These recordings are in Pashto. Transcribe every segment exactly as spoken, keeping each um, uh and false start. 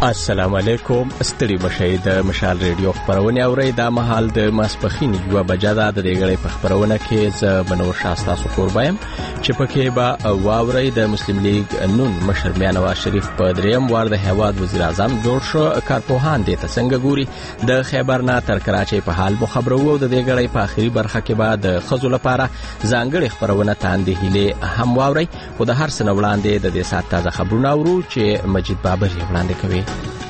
السلام علیکم. ستړي مشئ د مشال ریډیو خبرونه اورئ. دا مهال د ماسپخین یو بجه ده. د دې غړي په خبرونه کې ز بنور شاستا سو قربایم چې پکې با واورئ د مسلم لیگ نون مشر میاں نواز شریف په دریم وار د هیواد وزیر اعظم جوړ شو. کارپوهان دې ته څنګه ګوري. د خیبر نه تر کراچۍ په حال مو خبرو. د دې غړي په اخري برخه کې بعد خزو لپاره ځانګړي خبرونه تاندې هله هم واورئ. خو د هر سن وړاندې د دې سات تازه خبرونه اورو چې مجید بابر یې وړاندې کوي.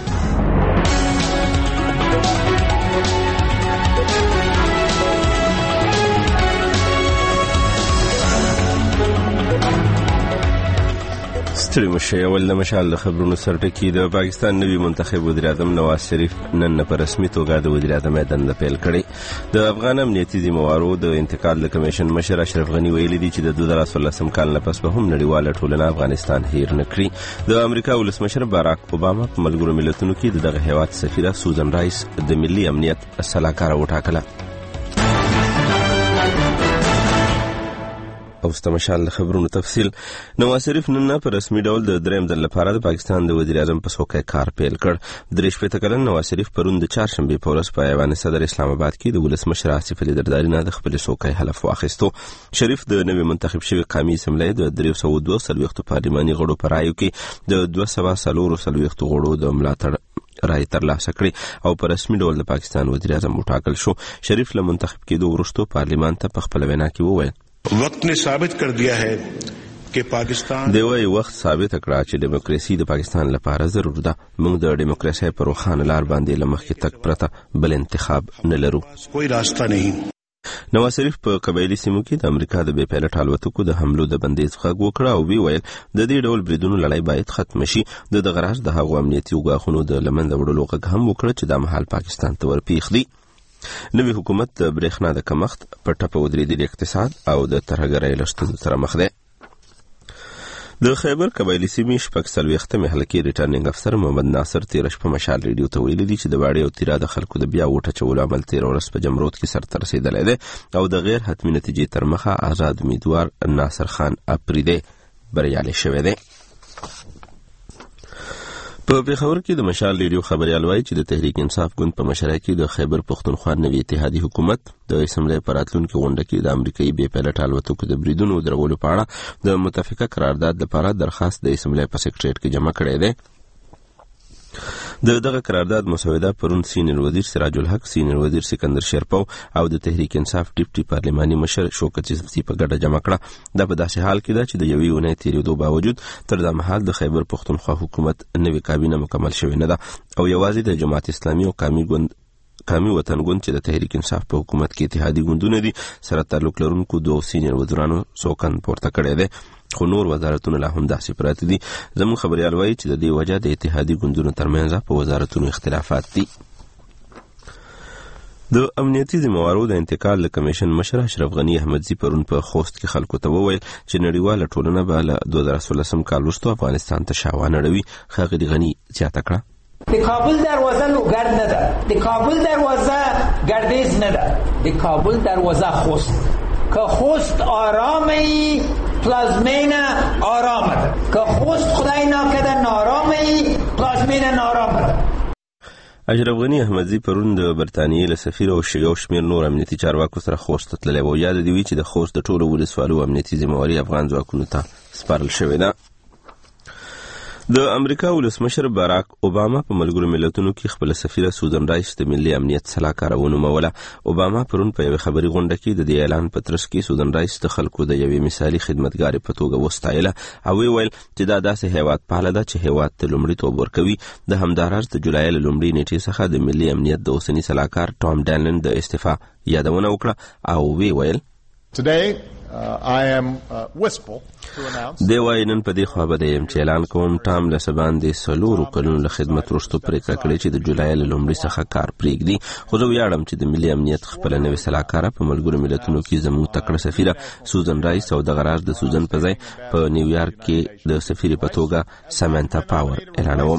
ستړي مشئ. اول د مشال د خبرونو سرټکی. د پاکستان نوی منتخب وزیر اعظم نواز شریف نن په رسمي توګه د وزیر اعظم دنده پیل کړې. د افغان امنیتي ذمہوارو د انتقال د کمیشن مشر اشرف غنی ویلي دی چې د دوه زره څلورم کال نه پس به هم نړیواله ټولنه افغانستان هیر نه کړي. د امریکا ولسمشر باراک اوباما په ملګرو ملتونو کې د دغه هیواد سفیره سوزن رایس د ملي امنیت سلاکار وټاکله. او ستمشال خبرونو تفصیل. نواز شریف نن په رسمي ډول د دریم ځل لپاره د پاکستان د وزیر اعظم په څوکۍ کار پیل کړ. درې شپېته کلن نواز شریف پرون د چهارشنبې په ورځ په ایوان صدر اسلام آباد کې د ولسمشر آصف علي زرداري نه د خپل څوکۍ حلف واخیستو. شریف د نوي منتخب شوی قومي اسمبلی د درې سوه دوه څلوېښتو پارلماني غړو په رایو کې د دوه سوه څلور څلوېښتو غړو د ملاتړ رای ترلاسه کړي او په رسمي ډول د پاکستان وزیر اعظم وټاکل شو. شریف له منتخب کېدو وروسته پارلمان ته په خپل وینا کې وویل وقت نے ثابت کر دیا ہے کہ پاکستان دوی وخت ثابت کړه چې دیموکراسي د پاکستان لپاره ضرور ده. موږ د دیموکراسي پر روخانه لار باندې لمخکې تک پرته بل انتخاب نه لرو. کوئی راستہ نہیں. نواز شریف په قبایلی سیمو کې د امریکا د بې پیلوټ الوتکو د حملو د بندیز غږ وکړ او وی ویل د دې ډول بریدونو لړۍ باید ختم شي. د دغه راز د هغو امنیتي وګاخونو د لمنځه وړلو غږ هم وکړ چې د محل پاکستان ته ورپیښ دي. نوی حکومت د برېښنا د کمښت په ټپه ودرېدلي اقتصاد او د ترهګرۍ له ستونزو سره مخ دی. د خیبر قبایلي سیمې شپږ څلوېښتمې حلقې ریټرنینګ افسر محمد ناصر تېره شپه مشال ریډیو ته ویلي دي چې د واړې او تیرا د خلکو د بیا ووټ اچولو عمل تېره ورځ په جمرود کې سرته رسېدلی دی او د غیر حتمي نتیجې تر مخه آزاد امیدوار ناصر خان اپریدی بریالی شوی دی. په پېښور کې د مشال ریډیو خبریال وایي چې د تحریک انصاف ګوند په مشرۍ کې د خیبر پښتونخوا نوي اتحادي حکومت د اسمبلی په راتلونکي غونډه کې د امریکایي بې پیلوټ الوتکو د بریدونو درولو په اړه د متفقه قرارداد لپاره درخواست د اسمبلی په سکرټریټ کې جمع کړی دی. د دغه قرارداد مسوده پرون سینیور وزیر سراج الحق، سینیور وزیر سکندر شیرپو او د تحریک انصاف ډیپټي پارلماني مشر شوکت یوسفزي په ګډه جمع کړه. دا په داسې حال کې ده چې د یوې اونۍ تېرېدو باوجود تر دا مهال د خیبر پښتونخوا حکومت نوې کابینه مکمل شوې نه ده او یوازې د جماعت اسلامي او قومي ګوند قومي وطن ګوند چې د تحریک انصاف په حکومت کې اتحادي ګوندونه دي سره تعلق لرونکو دوه سینیور وزیرانو سوکن پورته کړی دی. خو نور وزارتونه لا هم داسې پراته دي. زموږ خبریال وایي چې د دې وجه د اتحادي ګوندونو ترمنځ په وزارتونو اختلافات دي. د امنیتي ذمہوارو د انتقال د کمیشن مشر اشرف غنی احمدزي پرون په خوست کې خلکو ته وویل چې نړیواله ټولنه به له دوه زره څلورم کال وروسته افغانستان ته شاوانه اړوي. ښاغلي غني زیاته کړه د کابل دروازه لوګر نه ده، د کابل دروازه گردیز نه ده، د کابل دروازه خوست. که خوست آرامه پلازمین آرامه ده، که خوست خدای ناکده نارامه پلازمین نارامه ده. اشرف غنی احمدزي پرون د برتانیې له سفیر او یو شمېر نور امنیتي چارواکو سره خوست ته تللی و. یاد دې وي چې د خوست د ټولو ولسوالو امنیتي ذمہواري افغان ځواکونو ته سپارل شوې ده. د امریکا ولسمشر باراک اوباما په ملګرو ملتونو کې خپل سفیره سوزن رایس د ملي امنیت سلاکار ونوموله. اوباما پرون په یوه خبري غونډه کې د دې اعلان په ترڅ کې سوزن رایس د خلکو د یوې مثالي خدمتګارې په توګه وستایله او ویل چې دا داسې هیواد پاله ده چې هیواد ته لومړیتوب ورکوي. د همداراز د جولای له لومړۍ نیټې څخه د ملي امنیت د اوسني سلاکار ټام ډانلن د استعفا یادونه وکړه او وی ویل Today, uh, I am uh, wistful to announce دی وای نن په دې خوا به د یم چې اعلان کوم ټام له سباندې څلورو کلونو له خدمت وروسته پرېکړه کړې چې د جولای له لومړۍ څخه کار پرېږدي. خو زه ویاړم چې د ملي امنیت خپله نوې سلاکاره په ملګرو ملتونو کې زموږ تکړه سفیره سوزن رایس او دغه راز د سوزن په ځای په نیویارک کې د سفیرې په توګه سمانتا پاور اعلانوم.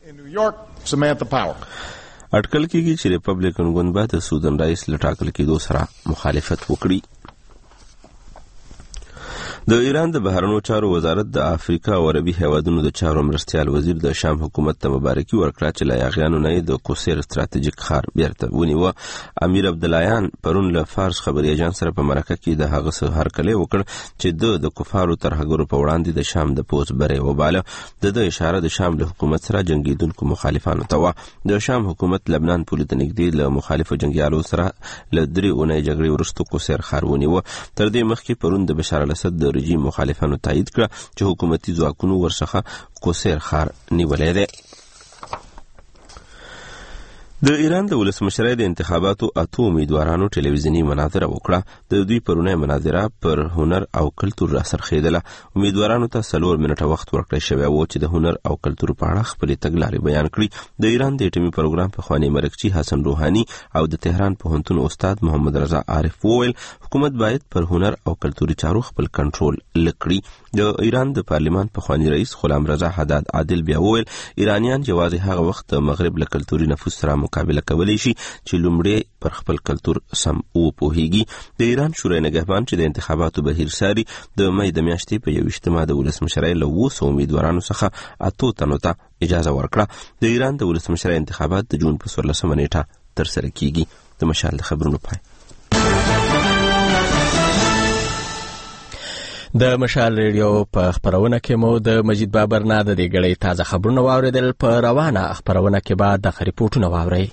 اټکل کېږي چې ریپبلیکن ګوند به د سوزن رایس له ټاکل کېدو سره مخالفت وکړي. د ایران د بهرنیو چارو وزارت د افریقا او عربي هیوادونو د چارو مرستیال وزیر د شام حکومت ته مبارکي ورکړه چې لا یاغیانو نه د کوسیر ستراتیژیک ښار بیرته ونیوه. امیر عبداللهیان پرون له فارس خبري ایجانس سره په مرکه کې د هغه څه هرکلی وکړ چې د د کفارو ترهګرو په وړاندې د شام د پوځ بری وباله. د د اشاره د شام له حکومت سره جنگیدونکو مخالفانو ته و. د شام حکومت لبنان پولې ته نږدې له مخالفو جنگیالو سره له درې اونۍ جګړې وروسته کوسیر ښار ونیوه. تر دې مخکې پرون د بشار الاسد د رژیم مخالفانو تایید کړه چې حکومتي ځواکونو ورڅخه کوسیر ښار نیولی دی. د ایران د ولسمشرۍ د انتخاباتو اته امیدوارانو ټلویزیوني مناظره وکړه. د دوی پرونی مناظره پر هنر او کلتور را سرخېدله. امیدوارانو ته څلور منټه وخت ورکړی شوی و چې د هنر او کلتور په اړه خپلې تګلارې بیان کړي. د ایران د اټومي پروګرام پخوانی مرکچي حسن روحاني او د تهران پوهنتون استاد محمد رضا عارف وویل حکومت باید پر هنر او کلتوري چارو خپل کنټرول لکړي. د ایران د پارلمان پخوانی رئیس غلام رضا حداد عادل بیا وویل ایرانیان یوازې هغه وخت د مغرب له کلتوري نفوذ سره مقابله کولی شي چې لومړی پر خپل کلتور سم وپوهیږي. د ایران شورای نگهبان چې د انتخاباتو بهیر ساري د مې د میاشتې په یوویشتمه د ولسمشرۍ له اووه سوو امیدوارانو څخه اتو تنو ته اجازه ورکړه. د ایران د ولسمشرۍ انتخابات د جون په څوارلسمه نیټه ترسره کیږي. د مشال د خبرونو پای. د مشال ریډیو په خبرونه کې مو د مجید بابر نه د دې غړې تازه خبرونه واوریدل. په روانه خبرونه کې بعد د ریپورتونه واورئ.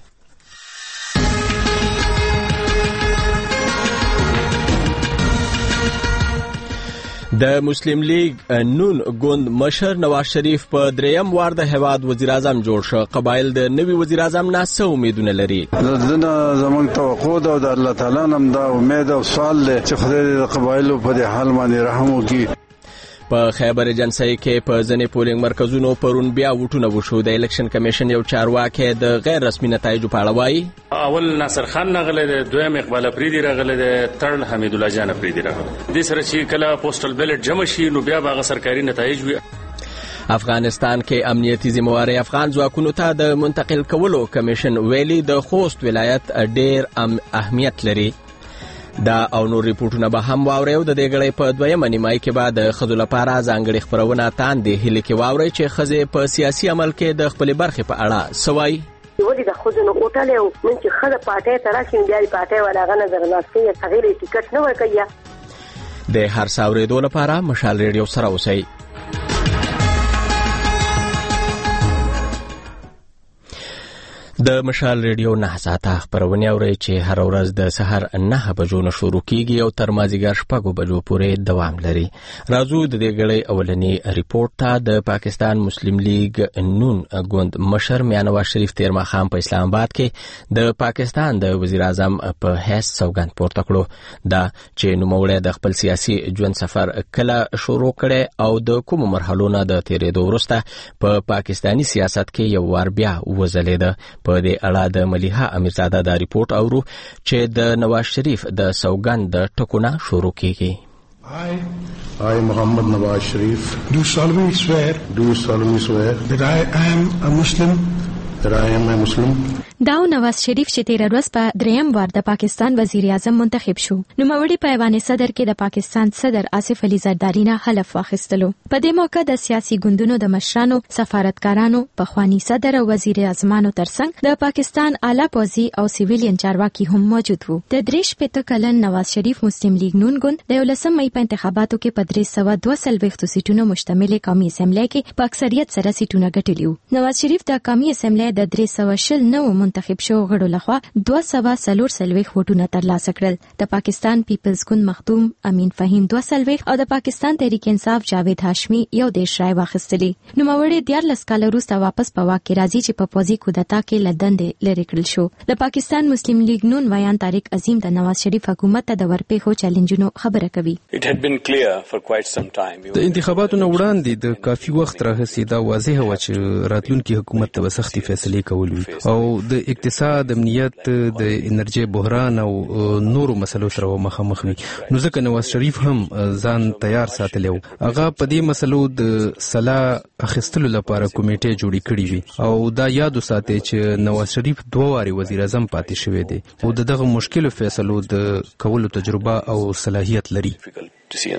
د مسلم لیگ نون ګوند مشر نواز شریف په دریم وار د هیواد وزیر اعظم جوړ شو. قبایل د نوي وزیر اعظم نه څه امیدونه لري؟ دنه زموږ توقع ده او د الله تعالی نم دا امید او سوال دی چې خدای د قبایلو په دې حال باندې رحم وکړي. په خیبر ایجنسی کې په ځینې پولینګ مرکزونو پرون بیا وټونه وشو. د الیکشن کمیشن یو چارواکي د غیر رسمي نتایجو په اړه وایي اول ناصر خان نغله د دویم اقبال افریدي راغله د ترن حمید الله جان افریدي راغله. د سره چې کله پوسټل بیلټ جمع شي نو بیا به سرکاري نتایج وي. افغانستان کې امنیتي ذمہواری افغان ځواکونو ته د منتقل کولو کمیشن ویلي د خوست ولایت ډېر اهمیت لري. دا او نور ریپورتونه به هم واورئ. د دې غړې په دویمه نیمایي کې به د ښځو لپاره ځانګړې خپرونه تاندې هیلې کې واورئ چې ښځې په سیاسي عمل کې د خپلې برخې په اړه څه وایي. ولې د ښځو نه اوټلی و نن چې ښځه پارټۍ ته راشي بیا د پارټۍ والا هغه نظرناستې یې هغې له ټیکټ نه ورکوي. د هر څه اورېدو لپاره مشال ریډیو سره اوسئ. د مشال ریډیو نه ساعته خبرونه اورئ چې هر ورځ د سحر نه بجو نه شروع کیږي او تر مازیګر شپږو بجو پورې دوام لري. راځو د دې غړې اولنی ریپورت ته. د پاکستان مسلم لیگ نون ګوند مشر میاں نواز شریف تیر ماښام په اسلام آباد کې د پاکستان د وزیر اعظم په حیث سوګند پورته کړو. دا چې نوموړی د خپل سیاسي ژوند سفر کله شروع کړي او د کومو مرحلو نه د تیرېدو وروسته په پاکستانی سیاست کې یو وار بیا وځلېده. په دې اړه د ملیحه امیرزاده دا ریپورت اورو چې د نواز شریف د سوګند د ټکونه شروع کیږي. I, I, Muhammad Nawaz Sharif, do solemnly swear, do solemnly swear that I am a Muslim, that I am a Muslim. داو نواز شریف چې تیر ورځ په دریم وار د پاکستان وزیر اعظم منتخب شو. نو موري په ایوان صدر کې د پاکستان صدر آصف علي زرداری نه حلف واخیستلو. په دې موقع د سیاسي ګوندونو د مشرانو، سفارتکارانو، پخوانی صدر او وزیر اعظمانو ترڅنګ د پاکستان اعلی پوځي او سیویلین چارواکي هم موجود وو. د دریش پته کلن نواز شریف مسلم لیگ نون ګوند د ولسم مې په انتخاباتو کې په درې سوه دوه څلوېښت سیټونو مشتمل قومي اسمبلی کې په اکثریت سره سیټونه ګټلي وو. نواز شریف د قومي اسمبلی د درې سوه شل نو منتخب شو غړو لخوا دوه سوه څلور څلوېښت ووټونه ترلاسه کړل. د پاکستان پیپلز ګوند مخدوم امین فهیم دوه څلوېښت او د پاکستان تحریک انصاف جاوید هاشمي یو دېرش رای واخیستلې. نوموړی دیارلس کاله وروسته واپس په واک کې راځي چې په پوځي کودتا کې له دندې لرې کړل شو. د پاکستان مسلم لیگ نون ویان طارق عظیم د نواز شریف حکومت ته د ورپېښو چیلنجونو خبره کوي. د انتخاباتو نه وړاندې د کافي وخت راهیسې دا واضح و چې راتلونکي حکومت ته به سختې فیصلې کول وي او د اقتصاد، امنیت، د انرژي بحران او نورو مسلو سره مخامخ وي. نو ځکه نواز شریف هم ځان تیار ساتلی و. هغه په دې مسلو د صلاح اخیستلو لپاره کمیټې جوړې کړې وي او دا یاد وساتئ چې نواز شریف دوه وارې وزیر اعظم پاتې شوی دی او دغه مشکلو فیصلو د کولو تجربه او صلاحیت لري.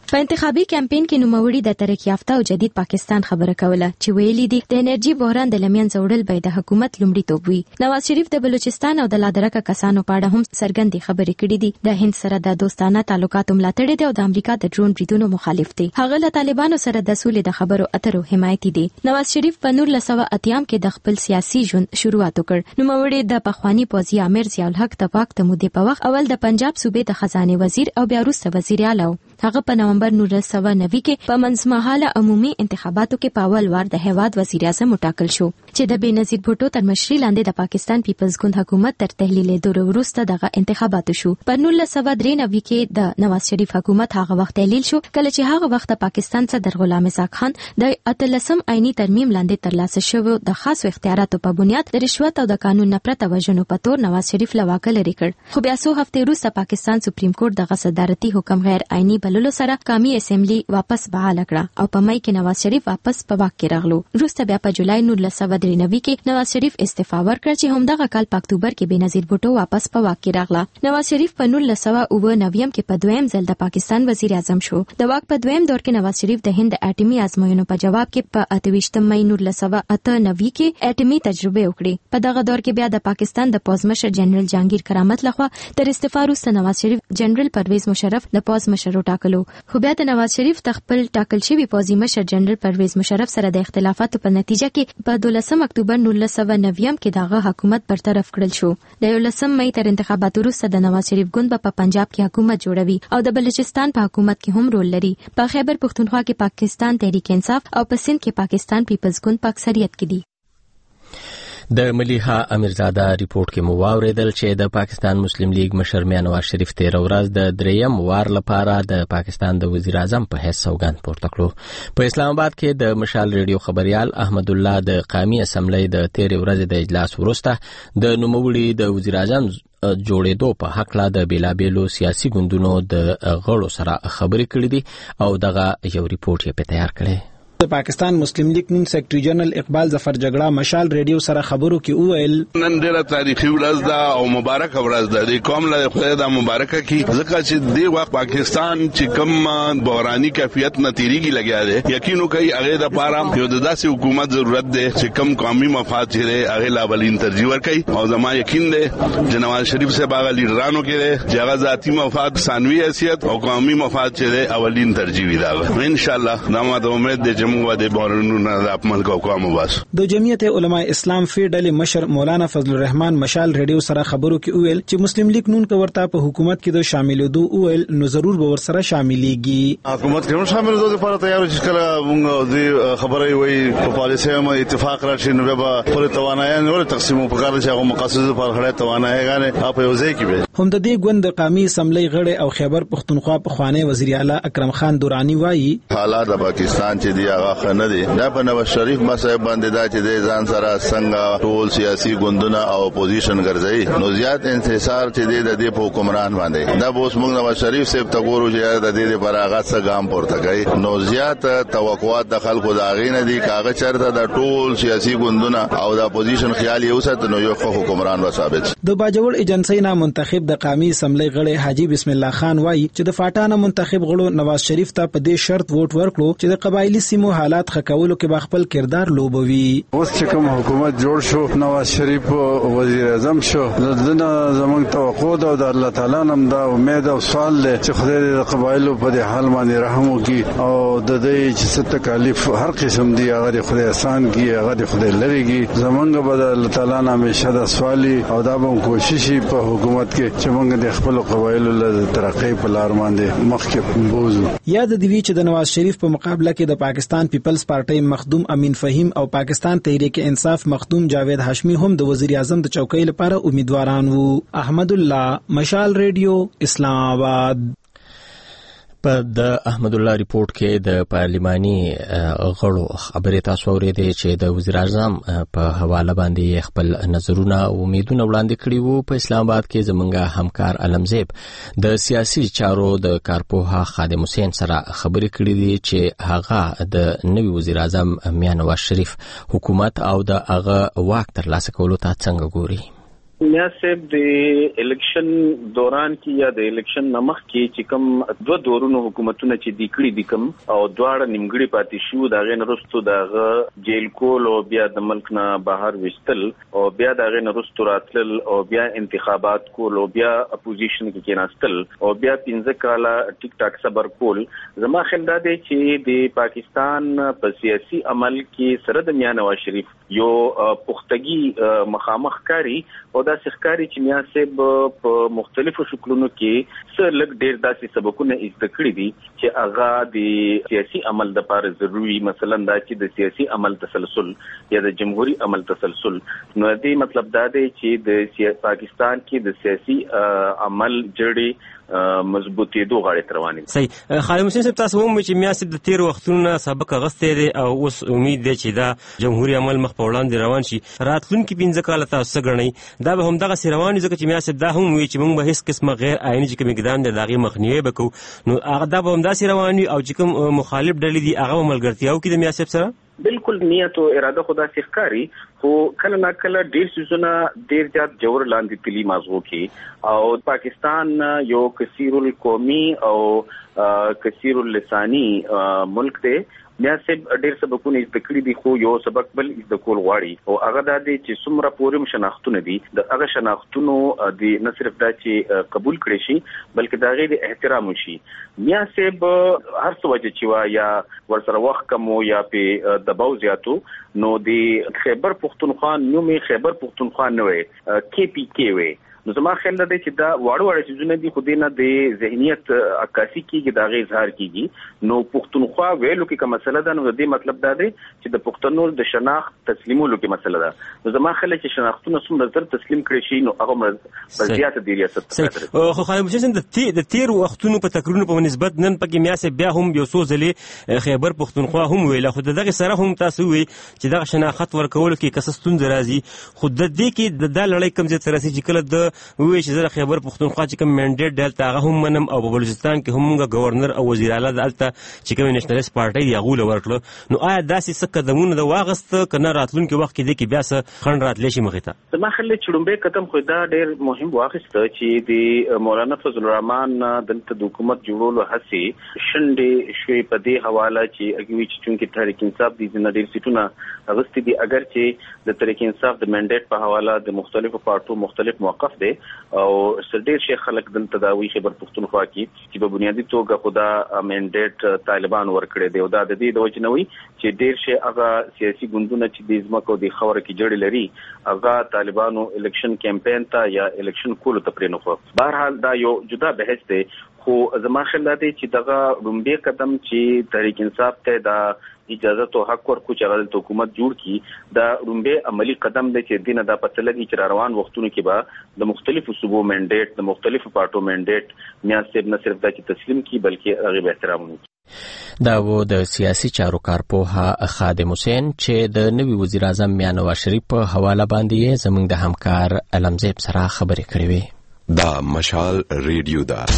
په انتخابي کمپاین کې نوموړي د ترقی یافته او جدید پاکستان خبره کوله چې ویلي دي د انرژي بحران د لمن زوړل به د حکومت لومړیتوب وي. نواز شریف د بلوچستان او د لادرکه کسانو په اړه هم څرګندې خبرې کړې دي. د هند سره د دوستانه تعلقاتو ملاتړ دي او د امریکا د ډرون بریدونو مخالف دي. هغه له طالبانو سره د سولې د خبرو اترو حمایتي دي. نواز شریف په نولس سوه اتیام کې د خپل سیاسي ژوند شروعات وکړ. نوموړي د پخوانی پوځي امیر ضیاء الحق د پاک د مودې په وخت اول د پنجاب صوبې د خزانه وزیر او بیا وروسته وزیر اعلی. هغه په نومبر نولس سوه نوي کې په منځمهاله عمومي انتخاباتو کې په اول وار د هیواد وزیر اعظم وټاکل شو چې د بېنظیر بھټو تر مشرۍ لاندې د پاکستان پیپلز ګوند حکومت تر تحلیلېدو وروسته دغه انتخاباتو شو. په نولس سوه درې نوي کې د نواز شریف حکومت هغه وخت تحلیل شو کله چې هغه وخت د پاکستان صدر غلام اسحاق خان د اتلسم آئینی ترمیم لاندې ترلاسه شوی د خاصو اختیاراتو په بنیاد د رشوت او د قانون نه پرته وژنو په تور نواز شریف له واکه لرې کړ. خو بیا څو هفتې وروسته پاکستان سپریم کورټ دغه صدارتي حکم غیر آئینی بللو سره قومي اسمبلی واپس بحال کړه او په مای کې نواز شریف واپس په واک کې راغلو. وروسته بیا په جولای نولس سوه درې نوي کې نواز شریف استعفا ورکړه چې همدغه کال په اکتوبر کې بېنظیر بھټو واپس په واک کې راغله. نواز شریف په نولس سوه اووه نوي کې په دویم ځل د پاکستان وزیر اعظم شو. د واک په دویم دور کې نواز شریف د هند اټومي ازموینو په جواب کې په اته ویشتم مای نولس سوه اته نوي کې اټومي تجربه وکړه. په دغه دور کې بیا د پاکستان د پوځ مشر جنرال جهانگیر کرامت لخوا تر استعفا وروسته نواز شریف جنرال پرویز مشرف د پوځ مشر وټاکلو. خو بیا د نواز شریف د خپل ټاکل شوی پوځي مشر جنرال پرویز مشرف سره د اختلافاتو په نتیجه کې په دولسم اکتوبر نولس سوه نوي کې دغه حکومت برطرف کړل شو. د یولسم مای تر انتخاباتو وروسته د نواز شریف ګوند په پنجاب کې حکومت جوړوي او د بلوچستان په حکومت کې هم رول لري. په خیبر پختونخوا کې پاکستان تحریک انصاف او په سند کې پاکستان پیپلز ګوند په اکثریت کې دي. د ملیحه امیرزاده ریپورت کې مو واوریدل چې د پاکستان مسلم لیگ مشر میاں نواز شریف تیر ورځ د دریم وار لپاره د پاکستان د وزیر اعظم په حیث سوګند پورته کړو. په اسلام آباد کې د مشال ریډیو خبريال احمد الله د قومي اسمبلی د تیر ورځ د اجلاس وروسته د نوموړي د وزیر اعظم جوړېدو په حق لا د بیلابېلو سیاسي ګوندونو د غړو سره خبرې کړې دي او دغه یو ریپورت یې په تیار کړی. د پاکستان مسلم لیگ نن سیکریټری جنرال اقبال ظفر جګړه مشال ریډیو سره خبرو کې وویل نن ډیره تاریخي ورځ ده او مبارک ورځ ده. د قوم له خدای د مبارکه کی ځکه چې دی وخت پاکستان چې کم بحرانی کیفیت نه تیریږي لګیا دی. یقینو کوي هغه د پاره یو د داسې حکومت ضرورت دی چې کم قومي مفاد چیرې هغه لاولین ترجیح ورکړي او زما یقین دی چې نواز شریف سے باغ لیډرانو کې دی چې هغه ذاتی مفاد ثانوي حیثیت او قومي مفاد چیرې اولین ترجیح وي. دا ان شاء الله دا ماته امید دی د جمعیت علماء اسلام فی ډلې مشر مولانا فضل الرحمن مشال ریډیو سره خبرو کې ویل چې مسلم لیگ نون کا ورته په حکومت کې د شاملېدو ویل نو ضرور به ور سره شاملېږي. حکومت کې شاملېدو لپاره تیار چې کله موږ د خبرې وي په پالیسي هم اتفاق راشي نو به پر توانایي نور تقسیمو په کار چې هغه مقاصد پر خړې توانایي غانه په یو ځای کې به هم د دې ګوند قومي اسمبلی غړي او خیبر پختونخوا په خوانې وزیر اعلی اکرم خان دورانی وایي حالات د پاکستان چې دی هغه نه دي. دا په نواز شریف مسایب باندې دا چې د ځان سره څنګه ټول سیاسي ګوندونه او اپوزیشن ګرځي نو زیات انحصار چې د دې په حکمران باندې دا اوس موږ نواز شریف صاحب ته ګورو چې د دې لپاره هغه څه ګام پورته کوي نو زیات توقعات د خلکو د هغې نه دي. کاغه چرته د ټول سیاسي ګوندونه او د اپوزیشن خیال یو ست نو یو حکمران و ثابت. د باجوړ ایجنسی نه منتخب د قومي اسمبلی غړي حاجی بسم الله خان وایي چې د فاټانه منتخب غړو نواز شریف ته په دې شرط ووټ ورکړو چې د قبایلی سیمو حالات خکولو کې با خپل کردار لوبوي. اوس چې کوم حکومت جوړ شو نواز شریف وزیر اعظم شو دنه زمونږ توقع ده او د الله تعالی نام دا امید او سوال له چې خدای د قبایلو په حال باندې رحم وکړي او د دې چې تکالیف هر قسم دی هغه خدای آسان کړي هغه خدای لریږي. زمونږ به د الله تعالی نام شاده سوالي او دا به کوشش په حکومت کې چې موږ د خپل قبایلو له ترقی په لار باندې مخکې بوزو. یاد دی چې د نواز شریف په مقابله کې د پاکستان پیپلز پارټي مخدوم امین فهیم او پاکستان تحریک انصاف مخدوم جاوید هاشمی هم د وزیر اعظم د چوکۍ لپاره امیدواران وو. احمد الله مشال ریډیو اسلام آباد. په د احمد الله ریپورت کې د پارلماني غړو خبرې تاسو اورېدې چې د وزیر اعظم په حواله باندې خپل نظرونه او امیدونه وړاندې کړي وو. په اسلام آباد کې زمونږ همکار علمزیب د سیاسي چارو د کارپوها خادم حسین سره خبرې کړې دي چې هغه د نوي وزیر اعظم میاں نواز شریف حکومت او د هغه واک ترلاسه کولو ته څنګه ګوري. نیاسب د الیکشن دوران کې یا د الیکشن نمخ کې چې کوم دوه دورونو حکومتونه چې د کړي د کوم او دواړه نیمګړي پاتې شو دا غن رستو دغه جیل کول او بیا د ملک نه بهر وستل او بیا د غن رستو راتل او بیا انتخابات کول او بیا اپوزیشن کې کېناستل او بیا پنځه کاله ټیک ټاک صبر کول زما خیال دا دی چې د پاکستان په سیاسي عمل کې سره د میاں نواز شریف یو پختګي مخامخ کاری او دا سخکاری چې میاسب په مختلفو شکلونو کې څه لږ ډېر داسې سبقونه زده کړي دي چې هغه د سیاسي عمل لپاره ضروري، مثلا دا چې د سیاسي عمل تسلسل یا د جمهوریت عمل تسلسل. نو دې مطلب دا دی چې د پاکستان کې د سیاسي عمل جړې مضبوطی دو غاړې روانې دي. صحیح. خالد حسین صاحب تاسو هم چې میاسب د تیر وختونو سابق غستې دي او اوس امید دی چې دا جمهوریت عمل مخ په وړاندې روان شي. راتلونکي پنځه کاله تاسو غړنی دا به هم دغه سیروان ځکه چې میاسب دا هم وی چې موږ به هیڅ قسمه غیر آئینی چې کوم اقدام د داغي مخنیوي وکړو نو هغه دا به هم دا سیروان او چې کوم مخالف ډلې دي هغه ملګرتیاو کې د میاسب سره بالکل نیت او اراده خدا سخکاری خو کله نا کله ډیر سيزونه ډیر زیات جوړ لاندې تلی مازغو کې او پاکستان یو کثیر القومي او کثیر اللسانی ملک دی. میاسب ډیر سبقونه زده کړي دي خو یو سبق بل زده کول غواړي او هغه د دې چې څومره پورم شناختونه دي د هغه شناختونو د نه صرف دا چې قبول کړي شي بلکې دا غي د احترام شي. میاسب هر څه وجه چې وا یا ورسره وخت کم یا په دباو زیاتو نو د خیبر پختونخوا نومي خیبر پختونخوا نه وي کې پی کې وي. نو زما خیال دی چې دا واړه واړه چیزونه دي خو دې نه د ذهنیت عکاسي کیږي دا غي اظهار کیږي. نو پښتونخوا ویلو کې کوم مسله ده نو دې مطلب دا دی چې د پښتنو د شناخت تسلیمولو کې مسله ده. نو زما خیال چې شناختونه څومره زر تسلیم کړي شي نو هغه بزیات د ریاست ته خو خالد حسین د تیر وختونو په تکرونو په نسبت نن پکې میاسب بیا هم یو څو ځلې خیبر پښتونخوا هم ویل خو دغه سره هم تاسو وی چې دغه شناخت ورکول کې کسستون درازي خو د دې کې د لړۍ کم ځای ترسي چې کله د وی چې زره خیبر پښتونخوا چې کوم منډیټ دلته هغه هم منم او په بلوچستان کې هم گورنر او وزیر اعلی دلته چې کوم نېشنلیست پارټي دی غول ورکړو نو آیا داسې څه قدمونه د واغست کنه راتلونکي وخت کې د کې بیا څه خند راتلی شي مخې ته؟ زما خل چړمبه قدم خو دا ډېر مهم واغست چې د مولانا فضل الرحمن دلته د حکومت جوړولو هڅه شنډې شوي په دې حواله چې اګوي چې چونکې تحریک انصاف دي نه ډېر سیټونه اغستی دي اگر چې د تحریک انصاف د منډیټ په حواله د مختلفو پارټو مختلف موقف دي او سردیر شیخ خلک دلته دا وی خبر پښتونخوا کې چې په بنیادی توګه خدا منډیټ طالبان ورکړي دی او دا د دې د وجنوي چې ډیر شي هغه سیاسي ګوندونه چې د ځمکو د خبره کې جوړ لري هغه طالبانو الیکشن کمپاین ته یا الیکشن کولو ته پرې نه خو بهر حال دا یو جدا بحث دی خو زما خیال دی چې دغه رومبه قدم چې تحریک انصاف ته دا اجازه تو حق ورکو چې غل حکومت جوړ کی دا رومبه عملی قدم دی چې دینه دا پته لګي چې روان وختونو کې به د مختلفو صوبو منډیټ د مختلفو پارټو منډیټ میاسب نه صرف دا چې تسلیم کی بلکې هغه به احترام وکړي. دا و د سیاسي چارو کارپوه خادم حسین چې د نوي وزیر اعظم میاں نواز شریف په حواله باندې زموږ د همکار علمزیب سره خبرې کړې وې. دا مشال ریډیو دا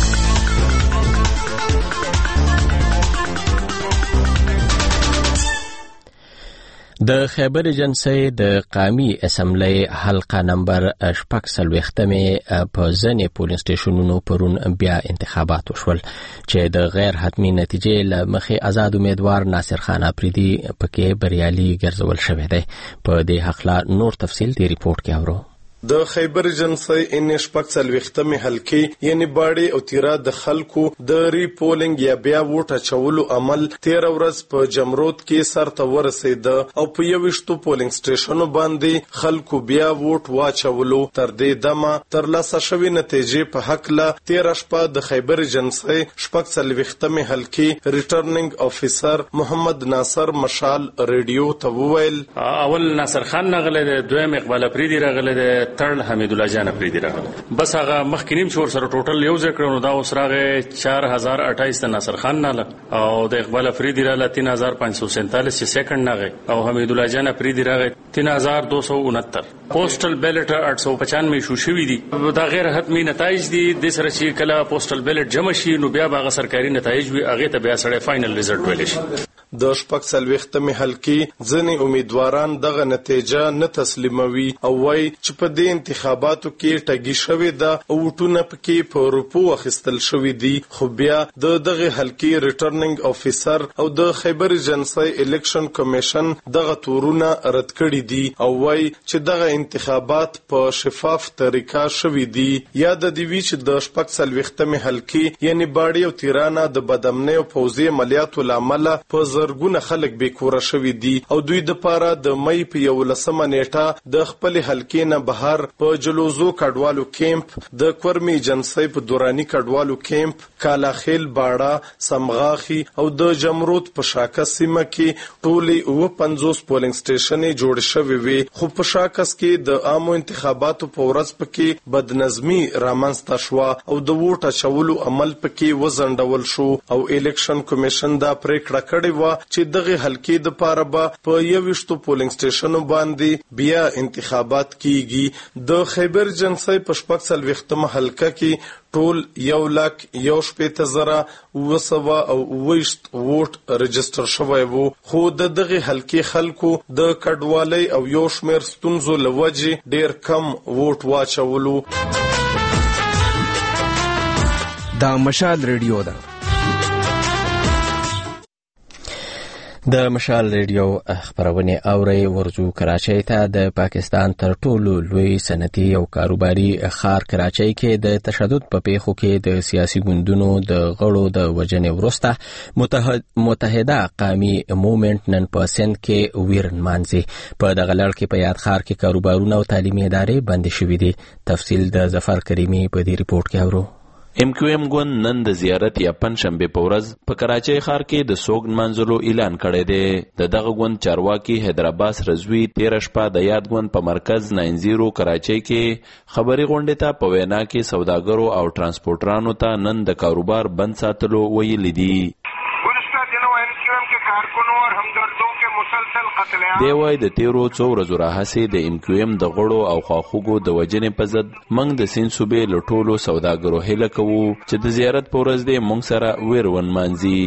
د خیبر ایجنسی د قومي اسمبلی حلقه نمبر شپږ څلوېښتمې په ځینې پولینګ سټیشنونو پرون بیا انتخابات وشول چې د غیر حتمي نتیجې له مخې آزاد امیدوار ناصر خان اپریدي پکې بریالي ګرځول شوی دی. په دې حقله نور تفصیل دی ریپورت کې اورو. د خیبر ایجنسی ان شپږ څلوېښتمې حلقې یعنی باړې او تیرا د خلکو د ریپولینګ یا بیا ووټ اچولو عمل تیر ورځ په جمرود کې سر ته ورسید او په یوشتو پولینګ سټیشنو باندې خلکو بیا ووټ واچولو. تر دې دمه ترلاسه شوې نتیجې په حق له تیر شپه د خیبر ایجنسی شپږ څلوېښتمې حلقې ریټرنینګ افیسر محمد ناصر مشال ریډیو ته وویل اول ناصر خان نغله دویم اقبال افریدي راغله تړل حمید الله جان اپریدي راغله بس هغه مخکینیم شور سره ټوټل یو ځکه نو دا اوس راغې چار هزار اٹھائیس د ناصر خان نه او د اقبال افریدي راغله تین هزار پانچ سو سینتالیس سیکنډ نه او حمید الله جان اپریدي راغې تین هزار دو سو انہتر. پوسټل بیلټ آٹھ سو پچانوے شو شوی دي دا غیر حتمی نتایج دي د سره چې کله پوسټل بیلټ جمع شي نو بیا باغ سرکاري نتایج وي هغه ته بیا سره فائنل ریزلټ ویل شي. د شپږ څلوېښتمې حلقې ځینې امیدواران دغه نتیجه نه تسلیموي او وایي چې په دې انتخاباتو کې ټګي شوې ده او ووټونه پکې په روپو اخیستل شوي دي. خو بیا د دغه حلقې ریټرننګ افیسر او د خیبر ایجنسۍ الیکشن کمیشن دغه تورونه رد کړي دي او وایي چې دغه انتخابات په شفاف طریقه شوي دي. یاد دی وی چې د شپږ څلوېښتمې حلقې یعنی باړی او تیرانه د بدامنۍ او پوځي عملیاتو له امله په زرګونه خلک بیکوره شوي دي او دوی دپاره د مۍ په یولسمه نیټه د خپلې حلقې نه بهر په جلوزو کډوالو کیمپ، د کورمي ایجنسۍ په دوراني کډوالو کیمپ، کالاخیل، باړه، سمغاخي او د جمرود په شاکس سیمه کې ټولې اوه پنځوس پولینګ سټیشنې جوړې شوې وي. خو په شاکس کې د عامو انتخاباتو په ورځ پکې بدنظمي رامنځته شوه او د ووټ اچولو عمل پکې وځنډول شو او الیکشن کمیشن دا پریکړه کړې وه چې دغه حلقې دپاره به په یوویشتو پولینګ سټیشنو باندې بیا انتخابات کیږي. د خیبر ایجنسۍ په شپږ څلوېښتمه حلقه کې ټول یو لک یو شپېته زره اوه سوه او اوویشت ووټ رجسټر شوی و. خو د دغه حلقې خلکو د کډوالۍ او یو شمېر ستونزو له وجې ډېر کم ووټ واچولو. دا مشال ریډیو ده. د مشال ریډیو خبرونه اوري. ورجو کراچۍ ته. د پاکستان تر ټولو لوی صنعتي او کاروباري ښار کراچۍ کې د تشدد په پیښو کې د سیاسي ګوندونو د غړو د وژنې وروسته متحده قومي موومېنټ نن په سند کې ویر نمانځي. په دغه لړ کې په یاد ښار کې کاروبارونه او تعلیمي ادارې بندې شوي دي. تفصیل د ظفر کریمي په دې ریپورت کې اورو. ام کیو ام ګوند نن د زیارت یا پنځشنبه په ورځ په کراچۍ ښار کې د سوګ منځلو اعلان کړی دی. د دغه ګوند چارواکي حیدرآباد رضوی تیر شپه د یاد ګوند په مرکز ناین زیرو کراچۍ کې خبري غونډې ته په وینا کې سوداګرو او ترانسپورټرانو ته نن د کاروبار بند ساتلو ویلي دي. دی وای د تیرو څو ورځو راهیسې د ام کیو ام د غړو او خواخوږو د وژنې په ضد موږ د سیند صوبې له ټولو سوداګرو هیله کوو چې د زیارت په ورځ دې موږ سره ویر ونمانځي.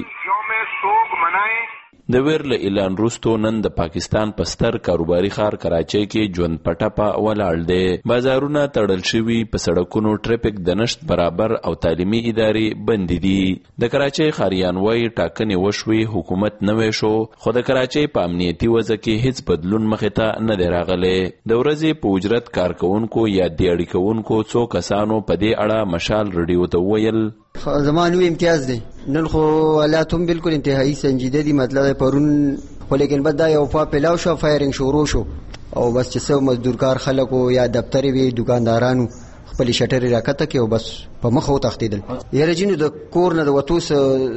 د ویر له اعلان وروسته نن د پاکستان په ستر کاروباري ښار کراچۍ کې ژوند پټپه ولاړ دی. بازارونه تړل شوي، په سړکونو ټریفیک د نشت برابر او تعلیمي ادارې بندې دي. د کراچۍ ښاریان وایي ټاکنې وشوي، حکومت نوی شو، خو د کراچۍ په امنیتي وضع کې هیڅ بدلون مخې ته نه دی راغلی. د ورځې په اجرت کارکوونکو یا دیاړي کوونکو څو کسانو په دې اړه مشال ریډیو ته وویل زمانو امتیاز دی. نن خو حالات هم بالکل انتهایی سنجیده دي. مطلب پرون خو لیکن بعد دا یو فا پلاو شو، فایرنګ شروع شو او بس چې څو مزدورکار خلکو یا دفتر وی دکاندارانو خپل شټر راکته کې او بس په مخ او تختیدل. یره جنو د کور نه د وتوس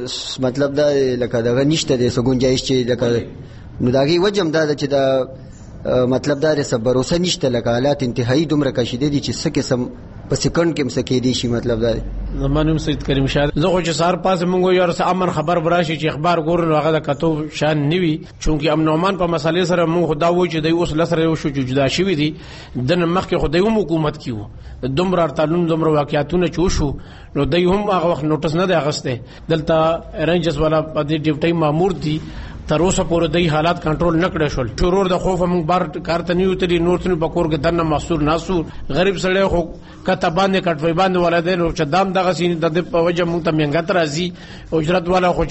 مطلب دا لکه دغه نشته د سګونجایش چې لکه نو داغي وجم دا چې دا مطلب دا رسه باروسه نشته. لکه حالات انتهایی دومره کشیده دي چې سکه سم په سکند کې مسکې دي شي. مطلب دا زمانم سید کریم شاه زه خو چې سار پاس مونږ یو سره امن خبر براشي چې اخبار ګورن هغه د کتو شان نیوي چونکی امن امان په مسالې سره مونږ خدا وای چې د اوس لسره یو شو جدا شوی دي. د مخ کې خدای هم حکومت کیو دومره ارتالون دومره واقعیتونه چوشو نو دای هم هغه وخت نوټس نه دی اغسته. دلته رنجز والا په دې ډیوټي مامور دي تر اوسه پورې دای حالات کنټرول نه کړی شول. شرور د خوف موږ بار کارته نیو تری نور تنو پکور کې دنه محصول ناسور غریب سړی خو کته باندې کټوي باندې ولادین او چدام دغه سین د په وجه موږ ته منګت راځي. اجرت والا خو چې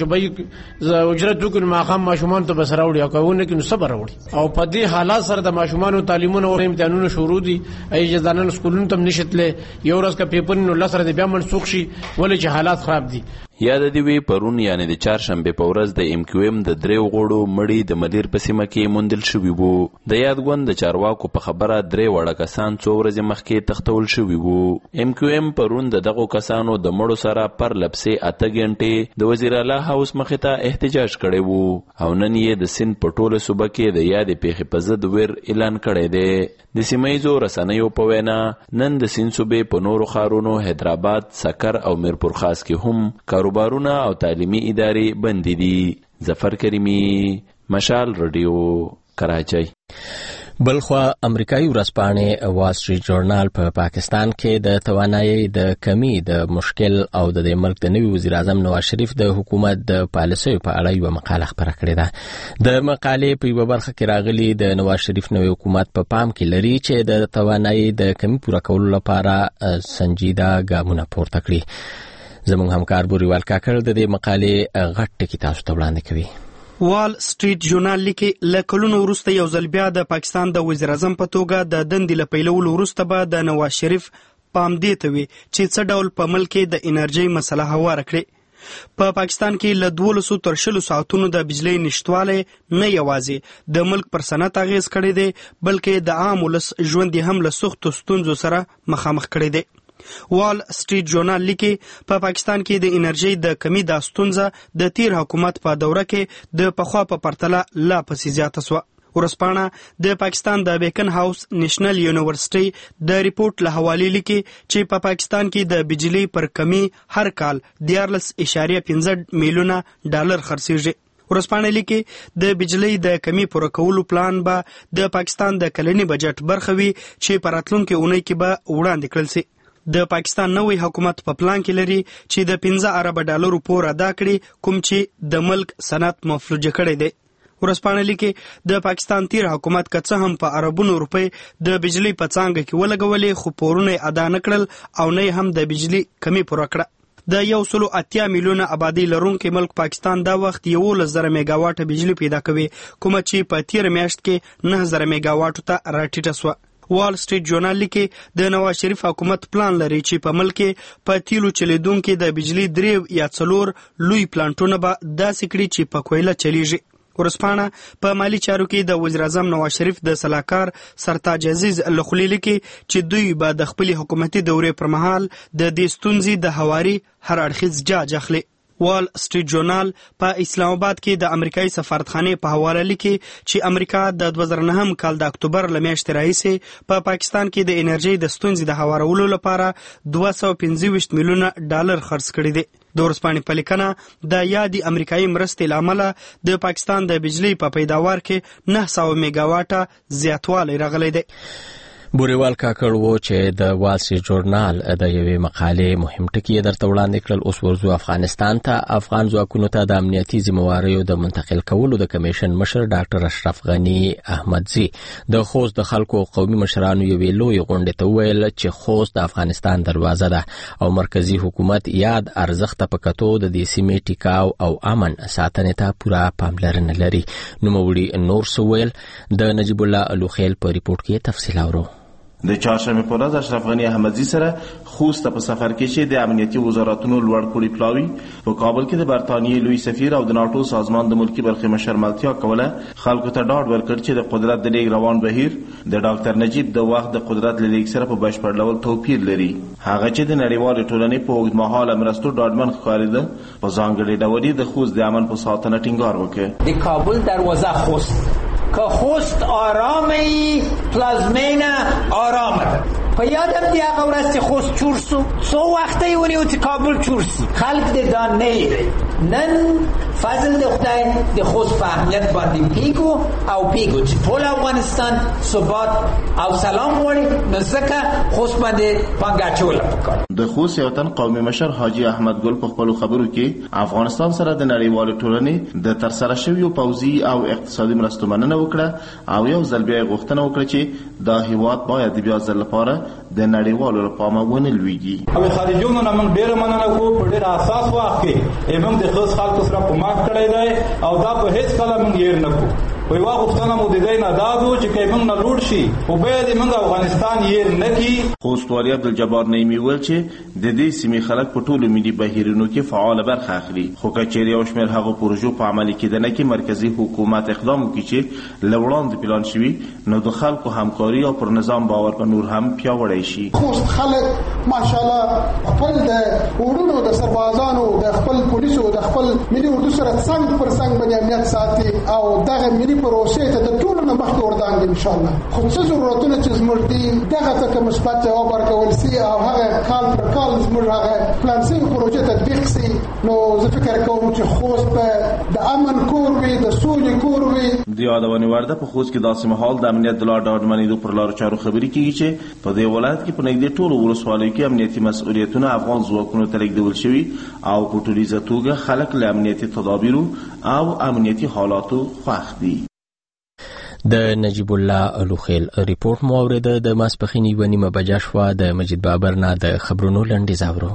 به اجرت وکړي ماخام ماشومان ته بسره وړي او کوونه کې نو صبر وړي او په دې حالات سره د ماشومان تعلیمونو او امتحانونو شروع دي. ای ځانن سکولونو تم نشتله یو ورځ کا پیپر نو لسره د بیا منسوخ شي ولې چې حالات خراب دي. یاد دی وی پرون یعنی د چهارشنبه په ورځ د ام کیو ام د دریو غړو مړی د مدیر په سیمه کې موندل شوی وو. د یاد ګوند د چارواکو په خبره درې وړه کسان څو ورځې مخکې تختول شوی وو. ام کیو ام پرون د دغه کسانو د مړو سره پر لپسې اته غنټې د وزیر اعلی هاوس مخې ته احتجاج کړی وو او نن یې د سند په ټوله صوبه کې د یاد پیښې په ضد ویر اعلان کړی دی. د سیمایزو رسنیو په وینا نن د سند صوبې په نورو ښارونو حیدرآباد، سکر او میرپور خاص کې هم کاروبارونه او تعلیمي ادارې بندې دي. ظفر کریمی، مشال ریډیو، کراچۍ. بلخوا امریکایي ورځپاڼې وال سټریټ جورنال په پا پاکستان کې د توانایي د کمی د مشکل او د ملک د نوي وزیر اعظم نواز شریف د حکومت د پالیسیو په اړه یو مقاله خپره کړې ده. د مقالې په یوه برخه کې راغلي د نواز شریف نوي حکومت په پا پام کې لري چې د توانایي د کمی پوره کولو لپاره سنجیده ګامونه پورته کړي. زموږ همکار بوریوال کاکړ د دې مقالې غټ ټکي تاسو ته وړاندې کوي. وال سټریټ جورنال لیکي له کلونو وروسته یو ځل بیا د پاکستان د وزیر اعظم په توګه د دندې له پیلولو وروسته به د نواز شریف پام دې ته وي چې څه ډول په ملک کې د انرژي مسله هواره کړي. په پا پاکستان کې له دولسو تر شلو ساعتونو د بجلی نشتوالی نه یوازې د ملک پر صنعت اغیز کړی دی بلکې د عام ولس ژوند یې هم له سختو ستونزو سره مخامخ کړی دی. وال سټریټ جورنال لیکي په پاکستان کې د انرژي د کمی د ستونزه د تیر حکومت په دوره کې د پخوا په پرتله لا پسې زیاته شوه. ورځپاڼه د پاکستان د بیکن هاوس نېشنل یونیورسيټي د ریپورت له حوالې لیکي چې په پا پاکستان کې د بجلی پر کمی هر کال دیارلس اشاریه پنځه میلیونه ډالر خرڅیږي. ورځپاڼه لیکي د بجلی د کمی پوره کولو پلان به د پاکستان د کلني بجټ برخه وي چې په راتلونکي اونۍ کې به وړاندې کړل شي. د پاکستان نوې حکومت په پلان کې لري چې د پنځه ارب ډالرو پور ادا کړي کوم چې د ملک صنعت مفلوجه کړی دی. ورځپاڼه لیکي د پاکستان تیر حکومت که څه هم په اربونو روپۍ د بجلی په څانګه کې ولګولې خو پورونه ادا نه کړل او نه هم د بجلی کمی پوره کړه. د یو سلو اتیا میلیونه آبادی لرونکي ملک پاکستان دا وخت یولس زره میگا واټه بجلی پیدا کوي کومه چې په تیر میاشت کې نه زره میگا واټو ته راټیټه شوه. وال سټریټ جورنال لیکي د نواز شریف حکومت پلان لري چې په ملک کې په تیلو چلیدونکو د بجلی درې یا څلور لوی پلانټونه به داسې کړي چې په کویله چلیږي. ورځپاڼه په مالی چارو کې د وزیر اعظم نواز شریف د سلاکار سرتاج عزیز لخلی لیکي چې دوی به د خپل حکومتي دورې پر مهال د دې ستونزې د هواري هر اړخیز جاج اخلي. وال سټریټ جورنال په اسلام آباد کې د امریکایي سفارتخانې په حواله لیکي چې امریکا د دوه زره نهم کال د اکتوبر له میاشتې راهیسې په پاکستان کې د انرژي د ستونزې د هوارولو لپاره دوه سوه پنځه ویشت میلیونه ډالر خرڅ کړي دي. د ورځپاڼې په لیکنه د یادې امریکایي مرستې له امله د پاکستان د بجلی په پیداوار کې نه سوه میگا واټه زیاتوالی راغلی دی. بوریوال کاکړ وو چې د وال سټریټ جورنال د یوې مقالې مهم ټکي درته وړاندې کړل. اوس ورځو افغانستان ته. افغان ځواکونو ته د امنیتي ذمہواریو د منتقل کولو د کمیشن مشر ډاکټر اشرف غنی احمدزي د خوست د خلکو قومي مشرانو یوې لوی غونډې ته وویل چې خوست د افغانستان دروازه ده او مرکزی حکومت یاد ارزښت په کتو د دې سیمې ټیکاو او امن ساتنې ته پوره پاملرنه لري. نوموړي نور څه ویل؟ د نجیب الله الوخیل په ریپورت کې تفصیل اورو. د چهارشنبه په ورځ اشرف غنی احمدزي سره خوست په سفر کې چې د امنیتي وزارتونو لوړ پوړي پلاوي په کابل کې د برتانیې لوی سفیر او د ناتو سازمان د ملکی برخې مشر ملتیا کوله خلکو ته ډاډ ورکړ چې د قدرت د لیږ روان بهیر د ډاکټر نجیب د وخت د قدرت له لیږ سره په بشپړ ډول توپیر لري. هغه چې د نړیوالې ټولنې په اوږدمهاله مرستو ډاډمن ښکارېده په ځانګړې ډول د خوست د امن په ساتنه ټینګار وکړ. د کابل دروازه خوست که خوست آرامه پلازمین آرامه په یادم دی هغه ورځ چې خوست چور سو څو وخته یې ونیو چې کابل چور سي خلک دې دا نه یې نن فضل د خدای د خوست په اهمیت باندې پیګو او پیګو چې ټول افغانستان ثبات او سلام غواړي نو ځکه خوست باندې پانګه اچول پکار. د خوست یو تن قومي مشر حاجی احمد ګل په خپل خبرو کې افغانستان سره د نړیوالو ټولنې د ترسره شویو پوځي او اقتصادي مرستو مننه وکړه او یو ځل بیا غوښتنه وکړه چې دا هیواد باید بیا ځل لپاره د نړیوالو لپاره ونه لویږي. او خارجونو نه موږ ډیر مننه کوو په ډیر اساس وخت کې ایمم د خاص خلکو سره کومک کړی دی او دا په هیڅ کله موږ یې نه کوو. وی واغفتنه مو د دې نه دادو چې کایمن نه لوړ شي او به د موږ افغانستان یې نه کی. خوست والي عبدالجبار نعیمی ویل چې د دې سیمې خلک په ټولو ملي بهیرونو کې فعال برخه اخلي خو کچېری او شمیر هغه پروژو په عملي کېدنه کې مرکزی حکومت اقدام وکړي چې لوړاند پلان شوي نو د خلکو همکاري او پر نظام باور په نور هم پیاوړی شي. خوست خلک ماشاءالله خپل د وړونو د سربازانو د خپل پولیسو د خپل ملي اردو سره څنګه پر څنګه باندې امنیت ساتي او دغه ملي پروسې ته د ټولو نه مخکې وردان دي ان شاء الله. خو څه ضرورتونه چې زموږ دي دغه ته مثبت جواب ورکول سي او هغه کال پر کال زموږ هغه پلان شوي پروژې تطبیق سي نو زه فکر کوم چې خوست به د امن کور وي د سولې کور وي. د یادونې وړ ده په خوست کې داسې مهال د امنیت د لا ډاډمنېدو پر لارو چارو خبرې کېږي چې په دې ولایت کې په نږدې ټولو ولسوالیو کې امنیتي مسؤلیتونه افغان ځواکونو ته لیږدول شوي او په ټولیزه توګه خلک له امنیتي تدابیرو او امنیتي حالاتو خوښ دي. د نجیب الله الوخیل ریپورت مو اورېده. د ماسپښین یوه نیمه بجه شوه. د مجید بابر نه د خبرونو لنډیز اورو.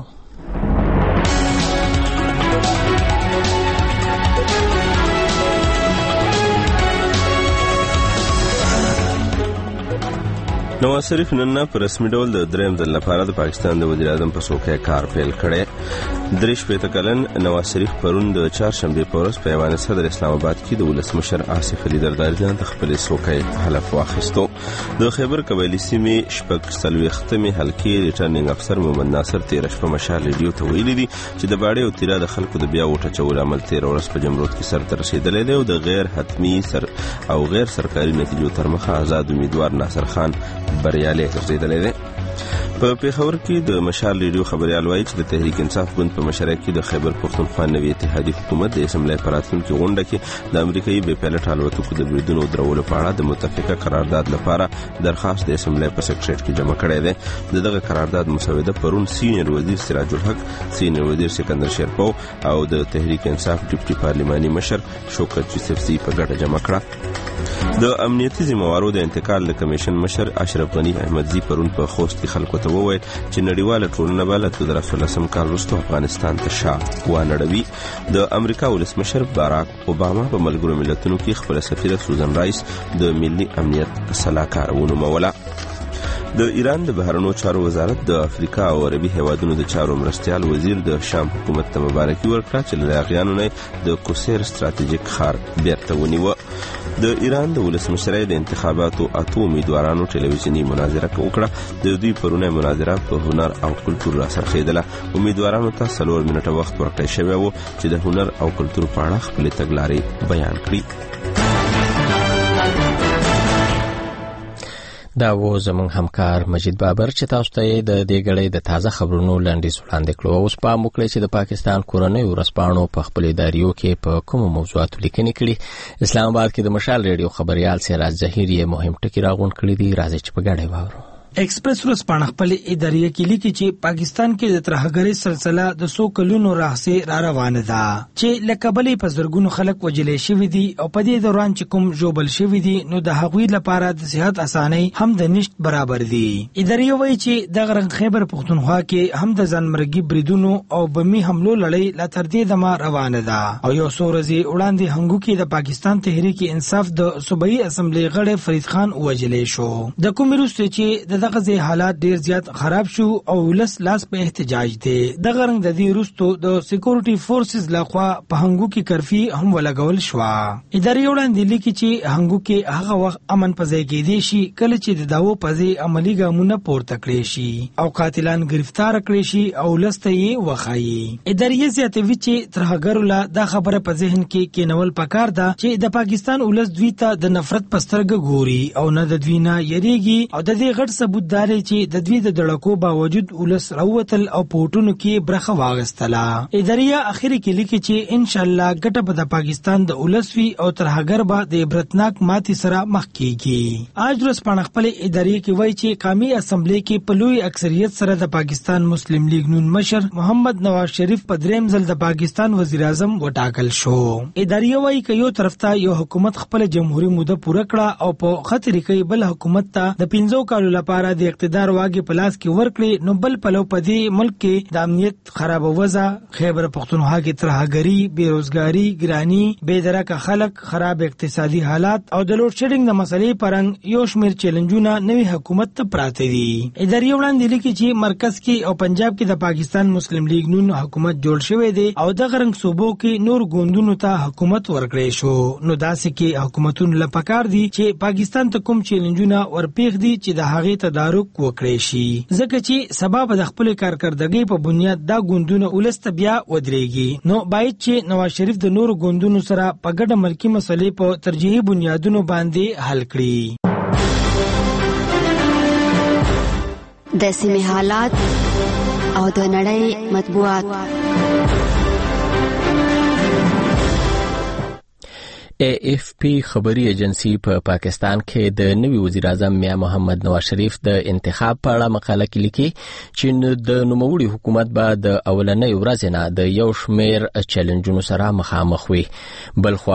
نواز شریف نن په رسمي ډول د دریم ځل لپاره د پاکستان د وزیر اعظم په څوکۍ کار پیل کړی. درې شپېته کلن نواز شریف پرون د چهارشنبې په ورځ په ایوان صدر اسلام آباد کې د ولسمشر آصف علي زرداري نه د خپلې څوکۍ حلف واخیستو. د خیبر قبایلي سیمې شپږ څلوېښتمې حلقې ریټرنینګ افسر محمد ناصر تېره شپه مشال ریډیو ته ویلي دي چې د باړې او تیرا د خلکو د بیا وټه چولو عمل تېره ورځ په جمرود کې سرته رسېدلی دی او د غیر حتمي سر او غیر سرکاري نتیجو تر مخه آزاد امیدوار ناصر خان بریالی ګرځېدلی دی. په پیښور کې د مشال ریډیو خبریال وایي چې د تحریک انصاف ګوند په مشرۍ کې د خیبر پښتونخوا نوي اتحادي حکومت د اسمبلی په راتلونکي غونډه کې د امریکایي بې پیلوټ الوتکو د بریدونو درولو په اړه د متفقه قرارداد لپاره درخواست د اسمبلی په سکرټریټ کې جمع کړی دی. د دغه قرارداد مسوده پرون سینیئر وزیر سراج الحق، سینیئر وزیر سکندر شیرپو او د تحریک انصاف ډیپټي پارلماني مشر شوکت یوسفزي په ګډه جمع کړه. د امنیتي ذمہوارو د انتقال د کمیشن مشر اشرف غنی احمدزي پرون په خوست کې خلکو ته وویل چې نړیواله ټولنه به له دوه زره څلورم کال وروسته افغانستان ته شا وانړوي. د امریکا ولسمشر باراک اوباما په ملګرو ملتونو کې خپله سفیره سوزن رایس د ملي امنیت سلاکار ونوموله. د ایران د بهرنیو چارو وزارت د افریقا او عربي هیوادونو د چارو مرستیال وزیر د شام حکومت ته مبارکي ورکړه چې له هغیانو نه د کوسیر ستراتیژیک ښار بیرته ونیوه. د ایران د ولسمشرۍ د انتخاباتو اتو امیدوارانو ټلویزیوني مناظره وکړه. د دوی پرونی مناظره په هنر او کلتور راڅرخېدله. امیدوارانو ته څلور منټه وخت ورکړی شوی و چې د هنر او کلتور په اړه خپلې تګلارې بیان کړي. دا و زموږ همکار مجید بابر چې تاسو ته د دې غړې د تازه خبرونو لنډیز وړاندې کړو. اوس په موږ چې د پاکستان کورنۍ ورسپانو په خپل اداریو کې په کوم موضوعاتو لیکنې کړي. اسلام آباد کې د مشال ریډیو خبريال سراج ظهیر یې مهم ټکی راغون کړی دی. راځي چې په ګډه واورو. ایکسپریس ورځپاڼه خپل ادارې کې لیکي چې پاکستان کې د ترهګرۍ سلسله د څو کلونو راهیسې را روانه ده چې له کبلې په زرګونو خلک وژل شوي دي او په دې دوران چې کوم ژوبل شوي دي نو د هغوی لپاره د صحت اسانۍ هم د نشت برابر دي. ادارې وایي چې دغه رنګ خیبر پښتونخوا کې هم د ځانمرګي بریدونو او بمي حملو لړۍ لا تر دې دمه روانه ده او یو څو ورځې وړاندې هنګو کې د پاکستان تحریک انصاف د صوبایي اسمبلی غړی فرید خان وژل شو. د کوم وروسته چې دغه ځای حالات ډیر زیات خراب شو او ولس لاس په احتجاج دی. دغه رنګ د دې وروسته د سکیورټي فورسز لخوا په هنګو کې کرفي هم ولګول شو. ادارې وړاندې لیکي چې هنګو کې هغه وخت امن په ځای کې دی شي کله چې د داو په ځای عملی ګامونه پورته کړي شي او قاتلان گرفتار کړي شي او لسته یې وخایي. ادارې زیاتوي چې ترهګرو لا دا خبره په ذهن کې کېنول پکار ده چې د پاکستان ولس دوی ته د نفرت پسترګ ګوري او نه د دوی نه یریږي او د دې غټ ثبوت داري چې د دوی د دړکو باوجود ولس راوتل او پورټونو کې برخه واغستله. ادارې اخر کې لیکي چې ان شاء الله ګټه به د پاکستان د ولس وی او ترهګر به د عبرتناک ماتي سره مخ کیږي. آج ورځپاڼه خپل ادارې کې وایي چې قومي اسمبلی کې په لوی اکثریت سره د پاکستان مسلم لیگ نون مشر محمد نواز شریف په دریم ځل د پاکستان وزیر اعظم وټاکل شو. ادارې وایي چې یو طرف ته یو حکومت خپل جمهوریت موده پوره کړه او په خطر کې بل حکومت ته د پنځو کالو لپاره د اقتدار واګي په لاس کې ورکړي نو بل پلو په دې ملک کې د امنیت خراب وضع، خیبر پختونخوا کې ترهګری، بیروزګاری، ګرانی، بېدرکه خلک، خراب اقتصادي حالات او د لوډ شیډینګ د مسلې پرنګ یو شمیر چیلنجونه نوي حکومت ته پراته دي. ادارې وړاندې لیکي چې مرکز کې او پنجاب کې د پاکستان مسلم لیگ نون حکومت جوړ شوی دی او د غرنګ صوبو کې نور ګوندونو ته حکومت ورکړی شو. نو داسې کې حکومتونو لپاره دي چې پاکستان ته کوم چیلنجونه ورپیښ دي چې د هغې تدارک وکړي شي ځکه چې سبب د خپل کارکردګۍ په بنیاد دا ګوندونه ولست بیا ودرېږي. نو باید چې نواز شریف د نورو ګوندونو سره په ګډه ملکی مسلې په ترجیحي بنیادونو باندې حل کړي. د سیمې حالات او د نړۍ مطبوعات. ای اف پی خبري ایجنسی په پا پاکستان کې د نوي وزیر اعظم میا محمد نواز شریف د انتخاب په اړه مقاله کې لیکي چې د نوموړي حکومت به د اولنۍ ورځې نه د یو شمېر چیلنجونو سره مخامخ وي. بلخوا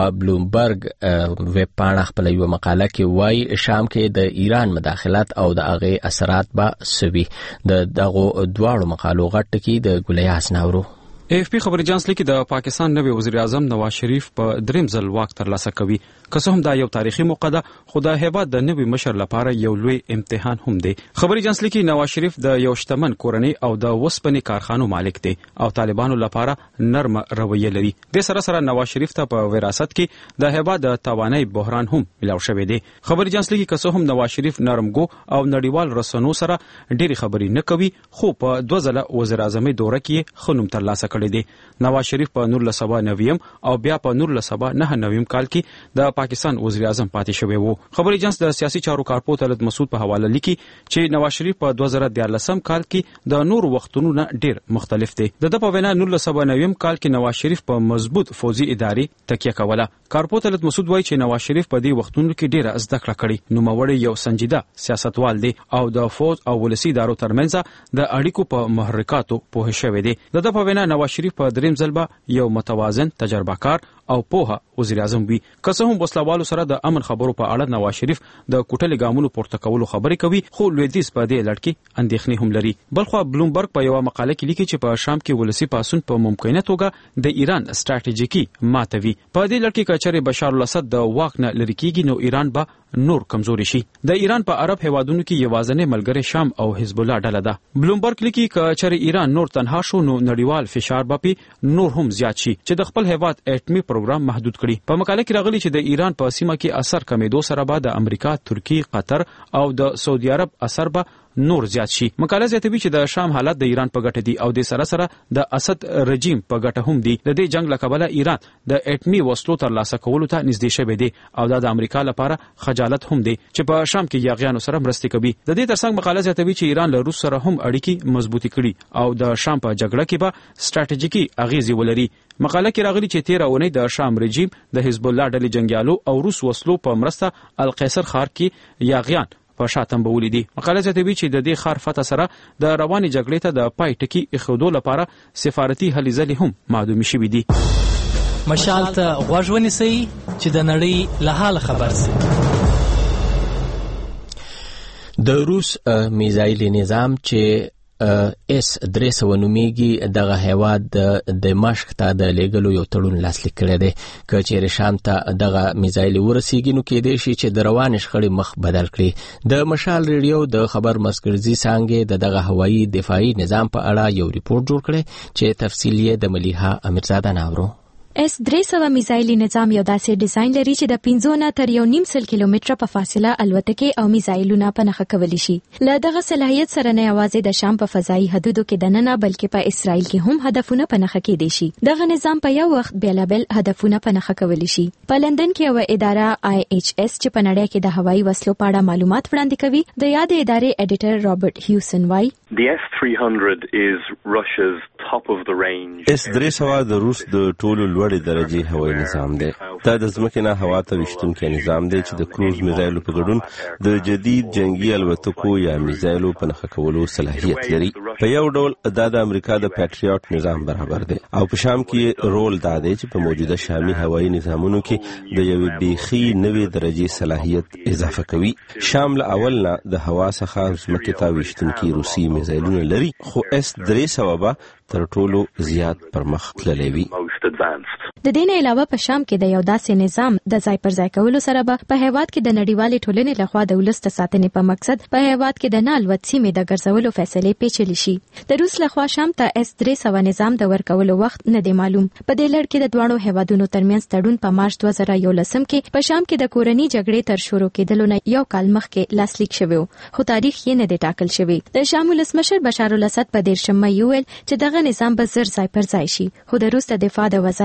بلومبرګ ویب پاڼه خپل یو مقاله کې وایي شام کې د ایران مداخلت او د هغې اثرات به سوي. د دغو دواړو مقالو غټ ټکي د ګلیاس ناورو. ای اف پی خبري اجنس لیکي د پاکستان نوی وزیر اعظم نواز شریف په دریم ځل واک ترلاسه کوي. که څه هم دا یو تاریخي موقع ده خو د هیواد د نوي مشر لپاره یو لوی امتحان هم دی. خبري اجنس لیکي نواز شریف د یو شتمن کورنۍ او د وسپنې کارخانو مالک دی او طالبانو لپاره نرم رویه لري. د سره سره نواز شریف ته په وراثت کې د هیواد د توانای بحران هم ملاو شوی دی. خبري اجنس لیکي که څه هم نواز شریف نرمګو او نړیوال رسنیو سره ډېری خبري نه کوي خو په دوه ځله وزیر اعظم دورې کې خنوم ترلاسه کړی دی. نواز شریف په نولس سوه نویم او بیا په نولس سوه نهه نویم کال کې د پاکستان وزیر اعظم پاتې شوی وو. خبري اجنس د سیاسي چارو کارپوه طلعت مسعود په حواله لیکي چې نواز شریف په دوه زره دیارلسم کال کې د نور وختونو نه ډیر مختلف دی. د د په وینا نولس سوه نویم کال کې نواز شریف په مضبوط فوزي ادارې تکیه کوله. کارپوه طلعت مسعود وایي چې نواز شریف په دې وختونو کې ډیره زده کړه کړې. نوموړی یو سنجیده سیاستوال دی او د فوج او ولسی ادارو ترمنځ د اړیکو په محرکاتو پوه شوی دی. د د په وینا نواز شریف په دریم ځل به یو متوازن تجربه کار او پوهه وزیر اعظم وي. که څه هم وسلوالو سره د امن خبرو په اړه نواز شریف د کوټلې ګامونو پورته کولو خبرې کوي خو لویدیځ په دې لړ کې اندېښنې هم لري. بلخوا بلومبرګ په یو مقاله کې لیکي چې په شام کې ولسی پاسون په ممکنه توګه د ایران ستراتیژیکي ماتوي. په دې لړ کې کچره بشار الاسد د واک نه لری کېږي نو ایران به نور کمزوري شي. د ایران په عرب هیوادونو کې یوازینی ملګری شام او حزب الله ډله ده. بلومبرګ لیکي کچره ایران نور تنها شو نو نړیوال فشار به نور هم زیات شي چې د خپل هیواد اټمی پروګرام محدود کړي. په مقاله کې راغلي چې د ایران په سیمه کې اثر کمیدو سره به د امریکا، ترکی، قطر او د سعودي عرب اثر به نور زیات شي. مقاله زیاتوي چې د شام حالت د ایران په ګټه دي او د سره سره د اسد رژیم په ګټه هم دي. د دې جنگ له کبله ایران د اټمی وسلو ترلاسه کولو ته نږدې شوی دی او دا د امریکا لپاره خجالت هم دی چې په شام کې یاغیانو سره مرسته کوي. د دې ترڅنګ مقاله زیاتوي چې ایران له روس سره هم اړیکې مضبوطی کړي او د شام په جګړه کې به ستراتیژیکي اغیزې ولري. مقاله کې راغلي چې تیر اونۍ د شام رژیم د حزب الله ډلې جنگیالو او روس وسلو په مرسته القیصر ښار کې یاغیان په شاتم بولی دي. مقاله زیاتوي چې د دې ښار فتح سره د رواني جګړې ته د پای ټکی ایښودو لپاره سفارتي هلې ځلې هم معدومې شوي دي. مشال ته غوږ ونیسئ چې د نړۍ له حاله خبر سئ. د روس میزایل نظام چې اس درې سوه نومیږي دغه هیواد د دمشق ته د لیږلو یو تړون لاسلیک کړی دی. که چیرې شام ته دغه میزایل ورسیږي نو کېدای شي چې د روانې شخړې مخ بدل کړي. د مشال ریډیو د خبر مسګرزي څانګې د دغه هوایي دفاعي نظام په اړه یو ریپورت جوړ کړی چې تفصیل یې د ملیحه امیرزاده ناورو. اس درې سوه میزایلي نظام یو داسې ډیزاین لري چې د پنځو نه تر یو نیم سل کیلومتره په فاصله الوتکې او میزایلونه په نښه کولی شي. له دغه صلاحیت سره نه یوازې د شام په فضایي حدودو کې دننه بلکې په اسرائیل کې هم هدفونه په نښه کېدی شي. دغه نظام په یو وخت بیلابل هدفونه په نښه کولی شي. په لندن کې یو اداره آی ایچ اس چې په نړۍ کې د هوایي وسلو په اړه معلومات وړاندې کوي د یاد ادارې ایډیټر رابرټ هیوسن وایي The S three hundred is Russia's top of the range. اس درې سوه د روس د ټولو لوړې درجې هوایي نظام دی. دا د ځمکې نه هوا ته ویشتونکی نظام دی چې د کروز میزایلو په ګډون د جدید جنگي الوتکو یا میزایلو په نښه کولو صلاحیت لري. په یو ډول دا د امریکا د پیټریوټ نظام برابر دی او په شام کې رول دا دی چې په موجوده شامي هوایي نظامونو کې د یوې بیخي نوې درجې صلاحیت اضافه کوي. شام له اول نه د هوا څخه ځمکې ته ویشتونکي روسي میزایلونه لري خو اس درې سوه به تر ټولو زیات پرمخ تللی وي. د دې نه علاوه په شام کې د یو داسې نظام د ځای پر ځای کولو سره به په هیواد کې د نړیوالې ټولنې لخوا د ولس د ساتنې په مقصد په هیواد کې د نه الوت سیمې د ګرځولو فیصلې پیچلې شي. د روس لخوا شام ته اس درې سوه نظام د ورکولو وخت نه دی معلوم. په دې لړ کې د دواړو هیوادونو ترمنځ تړون په مارچ دوه زره یولسم کې په شام کې د کورنۍ جګړې تر شروع کېدلو نه یو کال مخکې لاسلیک شوی خو تاریخ یې نه دی ټاکل شوی. د شام ولسمشر بشار الاسد په دیرشم مې وویل چې دغه نظام به زر ځای پر ځای شي خو د روس د دفاع د وزارت ناصر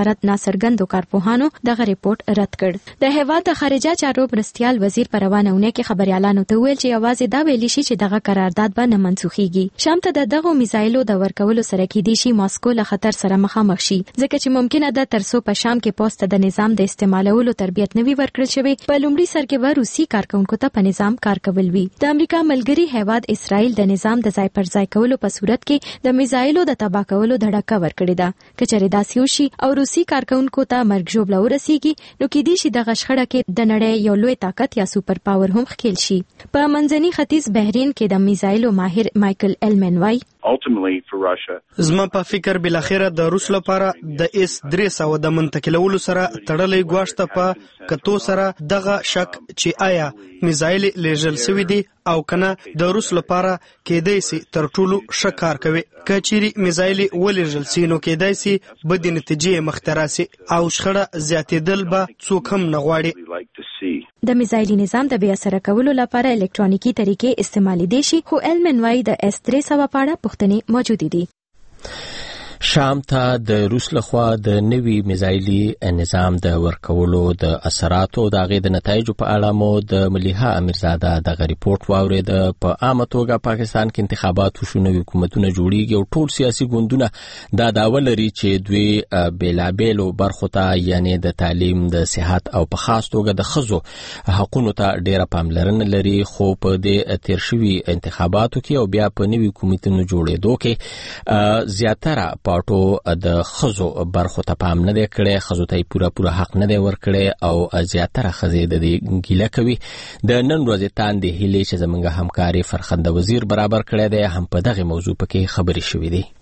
سرګندو کارپوهانو دغه ریپورت رد کړ. د هیواد د خارجه چارو مرستیال وزیر په روانه اونۍ کې خبريالانو ته ویل چې یوازې دا ویل شي چې دغه قرارداد به نه منسوخيږي. شام ته د دغه میزایلو د ورکولو سره کې دي شي ماسکو له خطر سره مخامخ شي ځکه چې ممکنه ده ترڅو په شام کې پوسټ د نظام د استعمالولو تربیت نوي ورکړل شوی په لومړي سر کې به روسي کارکونکو ته په نظام کار کول وي. د امریکا ملګری هیواد اسرائیل د نظام د ځای پر ځای کولو په صورت کې د میزایلو د تباه کولو دړه ورکړې ده. کچېرې داسې وشي او روسي کارکونکو ته مرګ ژوبله ورسیږي نو کې دي شي دغه شخړه کې د نړۍ یو لوی طاقت یا سوپر پاور هم ښکېل شي. په منځني ختیځ بحرین کې د میزایلو ماهر مایکل ایلمن وایي زما په فکر بلاخره د روس لپاره د اس درې سوه د منتقلولو سره تړلې ګواښ ته په کتو سره دغه شک چې آیا میزایل لیږل شوي دي او کنه د روس لپاره کېدای سي تر ټولو ښه کار کوي. که چیرې میزایل ولیږل سي نو کېدای سي بدې نتیجې مخته راسي او شخړه زیاتېدل به څوک هم نه غواړي. د میزایلي نظام د بیا سره کولو لپاره الکترونیکي طریقې استعمالېدای شي خو ایلمن وایي د اس درې سوه په اړه پوښتنې موجودې دي. شام ته د روس لخوا د نوي میزایلي نظام د ورکولو د اثراتو د هغې د نتایجو په اړه مو د ملیحه امیرزاده دغه ریپورټ واورېد. په عامه توګه پاکستان کې انتخابات وشو، نوي حکومتونه جوړیږي او ټول سیاسي ګوندونه دا دعوه لري چې دوی بېلابېلو برخو ته یعنې د تعلیم، د صحت او په خاص توګه د ښځو حقونو ته ډېره پاملرنه لري. خو په دې تیر شوي انتخاباتو کې او بیا په نوي حکومتونو جوړېدو کې زیاتره پاټو د ښځو برخو ته پام نه دی کړی، ښځو ته یې پوره پوره حق نه دی ورکړی او زیاتره ښځې د دې ګیله کوي. د نن ورځې تاندې هیلې چې زموږ همکاري فرخنده وزیر برابر کړی دی هم په دغې موضوع پکې خبرې شوې دي.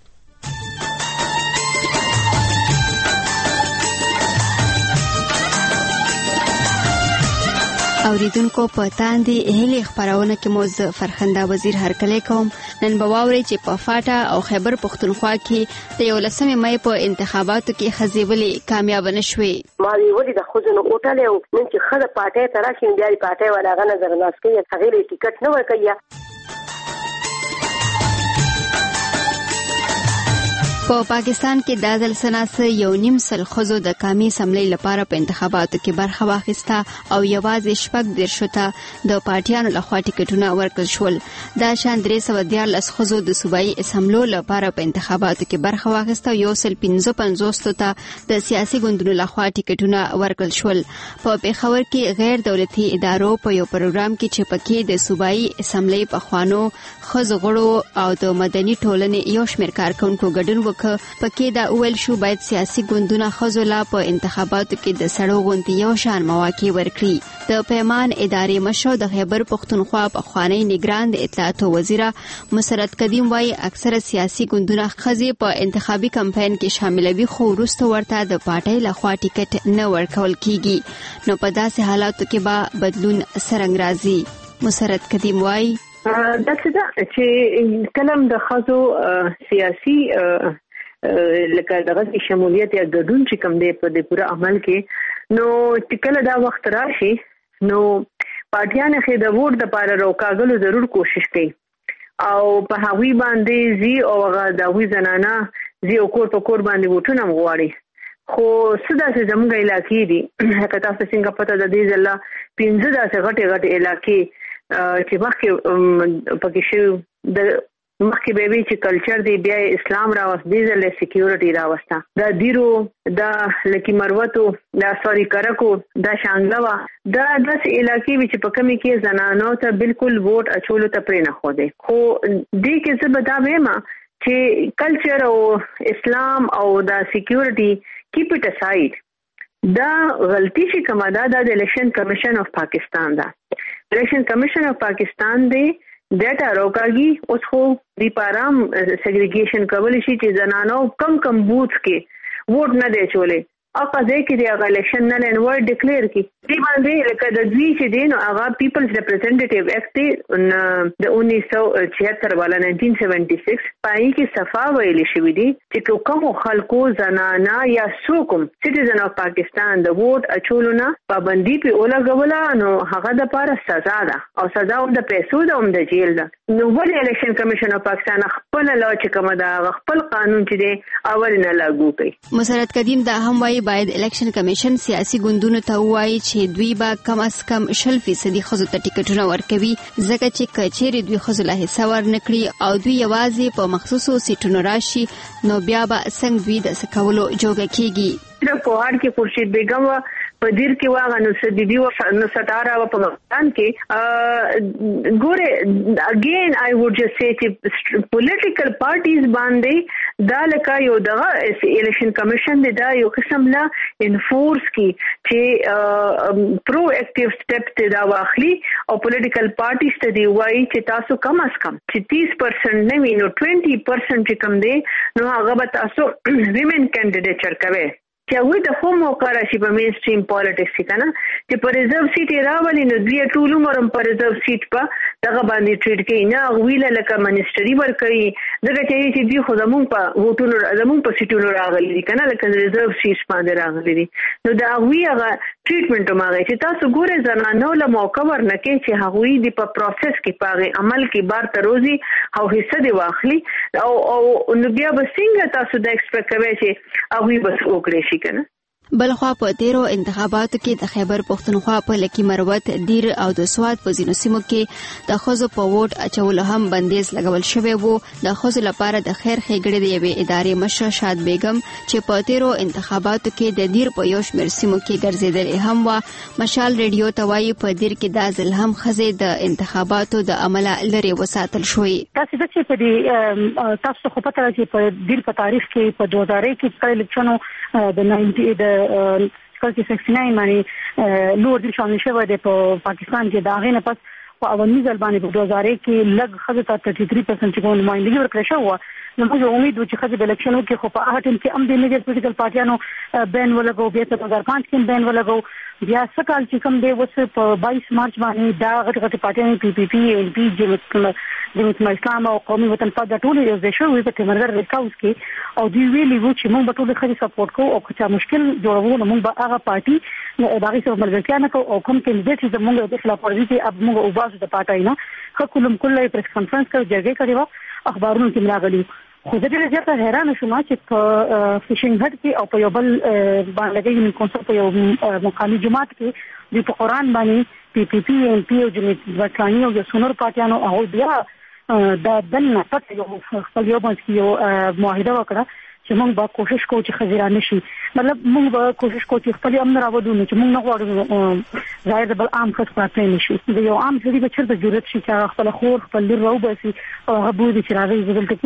اوریدونکو په تاندې هلي خبرونه کې مو ز فرخنده وزیر هرکلی کوم. نن به واورئ چې په فاټا او خیبر پښتونخوا کې د یولسمې مې په انتخاباتو کې ښځې ولې کامیاب نه شوې. ما وی ولې د ښځو نه وټلې او نن چې ښځه پارټۍ ته راشي بیا یې پارټۍ والا هغه نظر انداز کوي هغې له ټیکټ نه ورکوي. په پاکستان کې د عدل سناسه یو نیم سل ښځو د قومي اسمبلۍ لپاره په انتخاباتو کې برخه واخیسته او یوازې شپږ دېرشو ته د پارټیانو لخوا ټیکټونه ورکړل شول. دا شان درې سوه دیارلس ښځو د صوبایي اسمبلو لپاره په انتخاباتو کې برخه واخیسته او یو سل پنځه پنځوسو ته د سیاسي ګوندونو لخوا ټیکټونه ورکړل شول. په پېښور کې غیر دولتي ادارو په یو پروګرام کې چې پکې د صوبایي اسمبلۍ پخوانو ښځو غړو او د مدني ټولنې یو شمېر کارکونکو ګډون وکړ. پکې دا اول شو باید سیاسي ګوندونه ښځو لا په انتخاباتو کې د سړو غوندې یو شان مواقع ورکړي. د پیمان ادارې مشر د خیبر پښتونخوا پخوانی نگران د اطلاعاتو وزیره مسرت قدیم وایي اکثره سیاسي ګوندونه ښځې په انتخابي کمپاین کې شاملوي خو وروسته ورته د پارټۍ لخوا ټیکټ نه ورکول کیږي. نو په داسې حالاتو کې به بدلون څرنګه راځي؟ مسرت قدیم وایي دا څه ده چې کلم د ښځو سیاسي لکه دغه شمولیت یا ګډون چې کوم دی په دې پوره عمل کې نو چې کله دا وخت راشي نو پارټیان خې د ووټ د پاره روکاګلو ضرور کوشش کوي او په هغوی باندې زی او هغه د هغوی زنانه زی او کور په کور باندې ووټونه غواړي. خو څه داسې زموږ علاقې دي که تاسو څنګه پته د دې ځله پنځه داسې غټې غټې علاقې چې مخکې پکې شوي د مخکې به وی چې کلچر دی بیا اسلام راوست دی زله سکیورټي راوسته دا دیرو دا لکی مروتو دا سوري کرکو دا شانګلوا دا داس علاقې چې په کمی کې زنانو ته بالکل ووټ اچولو ته پرې نه خو دی. خو دې کې څه بتا وېما چې کلچر او اسلام او دا سکیورټي کیپ اټ اساید دا غلطی چې کومه ده د الیکشن کمیشن اف پاکستان دا الیکشن کمیشن اف پاکستان دی ډیټا روکاږي اوس خو دی پارام سیګریګیشن کولی شي چې زنانو کم کم بوث کې ووټ نه دی چولې او قضیه کې دی هغه الیکشن نه لین ورډ ډیکلیئر کی دی باندې لکه د دوی چې دی نو هغه پیپلز ریپرزینټیټیو ایکټ دی د انیس سو چھہتر والا نائنٹین سیونٹی سکس پای کې صفا ویلي شوی دی چې کوم خلکو زنانا یا څوک سټیزن اف پاکستان د ووټ اچولو نه پابندي په ولګوله نو هغه د پاره سزا ده او سزا هم د پیسو ده هم د جیل ده. نو ولې الیکشن کمیشن اف پاکستان خپل لا چې کوم دا خپل قانون چې دی اول نه لاګو کوي. مسرت قدیم دا هم وایي لارې باید الیکشن کمیشن سیاسي ګوندونو ته ووایي چې دوی به کم از کم شل فیصدي ښځو ته ټیکټونه ورکوي ځکه چې که چیرې دوی ښځو له حصه ورنکړي او دوی یوازې په مخصوصو سیټونو راشي نو بیا به څنګه دوی د څه کولو جوګه کیږي. د کوهاټ کې خورشید بیگم و په دیر کې واغ نو سديدي و نو ستاره و په مکان کې ګوره اگین آی وډ جست سے چې پولیټیکل پارټیز باندې دا لکه یو دغه الیکشن کمیشن دا یو قسم لا انفورس کی چې پرو اکټیو سټپ ته دا واخلي او پولیټیکل پارټیز ته دی وایي چې تاسو کم از کم چې thirty percent نه وي نو twenty percent چې کم دی نو هغه به تاسو ویمن کینډیډیټ کوي چې وې د هومو کارا شي په مین سټریم پالیټکس کې کنه چې په ریزرو سیټ راولي نو دوی ټول عمر په ریزرو سیټ په دغه باندې ټریډ کوي نه ویله لکه منیسټری ور کوي دغه چې دوی خو زمون په ووټونو زمون په سیټونو راغلي دي کنه لکه ریزرو سیټ باندې راغلي دي نو دا وی هغه ټریټمنټ ماغه چې تاسو ګوره زنانو له موقع ورنکې چې هغوی دی په پروسس کې پاغه عمل کې بار تروزی او حصہ دی واخلي او او نو بیا به څنګه تاسو د ایکسپیکټ کوئ چې هغوی بس وکړي شي کنه. بلخوا په تیرو انتخاباتو کې د خیبر پښتونخوا په لکی مروت دیر او د سواد په ځینو سیمو کې د ښځو په ووټ اچولو هم بندیز لګول شوی وو. د ښځو لپاره د خیر ښېګړې د یوې ادارې مشره شاد بیگم چې په تیرو انتخاباتو کې د دیر په یو شمېر سیمو کې ګرځېدلې هم وه مشال ریډیو ته وایي په دیر کې دا ځل هم ښځې د انتخاباتو د عمله لرې وساتل شوې. تاسو د چې په دې تاسو خو پته راځي په دیر په تاریخ کې په دوه هزار کې په الیکشنو د ناینټي د کله چې ناینټي باندې لوړ دي شامل شوی دی په پاکستان کې دا غینه پس په اولنی ځل باندې په دوه هزار کې لږ ښځو ته thirty-three percent چې کوم نمائندګي ورکړل شوه نو موږ امید وکړو چې ښځې په الیکشنو کې خو په هغه ټیم کې هم د میجر پولیټیکل پارټیانو بین ولګو بیا په دوه هزار پنځه کې بین ولګو بیا څه کال چې کوم دی اوس په باییس مارچ باندې دا غټ غټ پارټیانو پی پی پی ایل پی جمعیت اسلام او قومي وطن په د ټولو یو ځای شوي په تیمرګر ریکاوس کې او دوی ویلي وو چې موږ به ټول ښځې سپورټ کوو او که مشکل جوړوو نو موږ به هغه پارټي د هغې سره ملګرتیا نه کوو او کوم کینډیډیټ چې زموږ د خلاف ورزي کې اب موږ وباسو د پارټۍ نه ښه کلم کله پریس کانفرنس کوي جرګې کړې وه اخبارونو کې راغلي خو زه ډېره زیاته حیرانه شوم چې په فشنګ هټ کې او په یو بل باندې کونسل په یو مقامي جماعت کې دوی په قرآن باندې پی پی پی ایم پی او جمعیت اسلامي او سونر پارټیانو هغوی بیا دا دننه پته یو خپل یو باندې یو معاهده وکړه چې موږ به کوشش کوو چې ښځې رانشي مطلب موږ به کوشش کوو چې خپل امن راوړو نو چې موږ نه غواړو ظاهر د بل عام ښځ پاتې نه شي د یو عام سړي به چېرته جرأت شي چې خپل خور خپل لور راوباسي او هغه بولي چې راغی زه دلته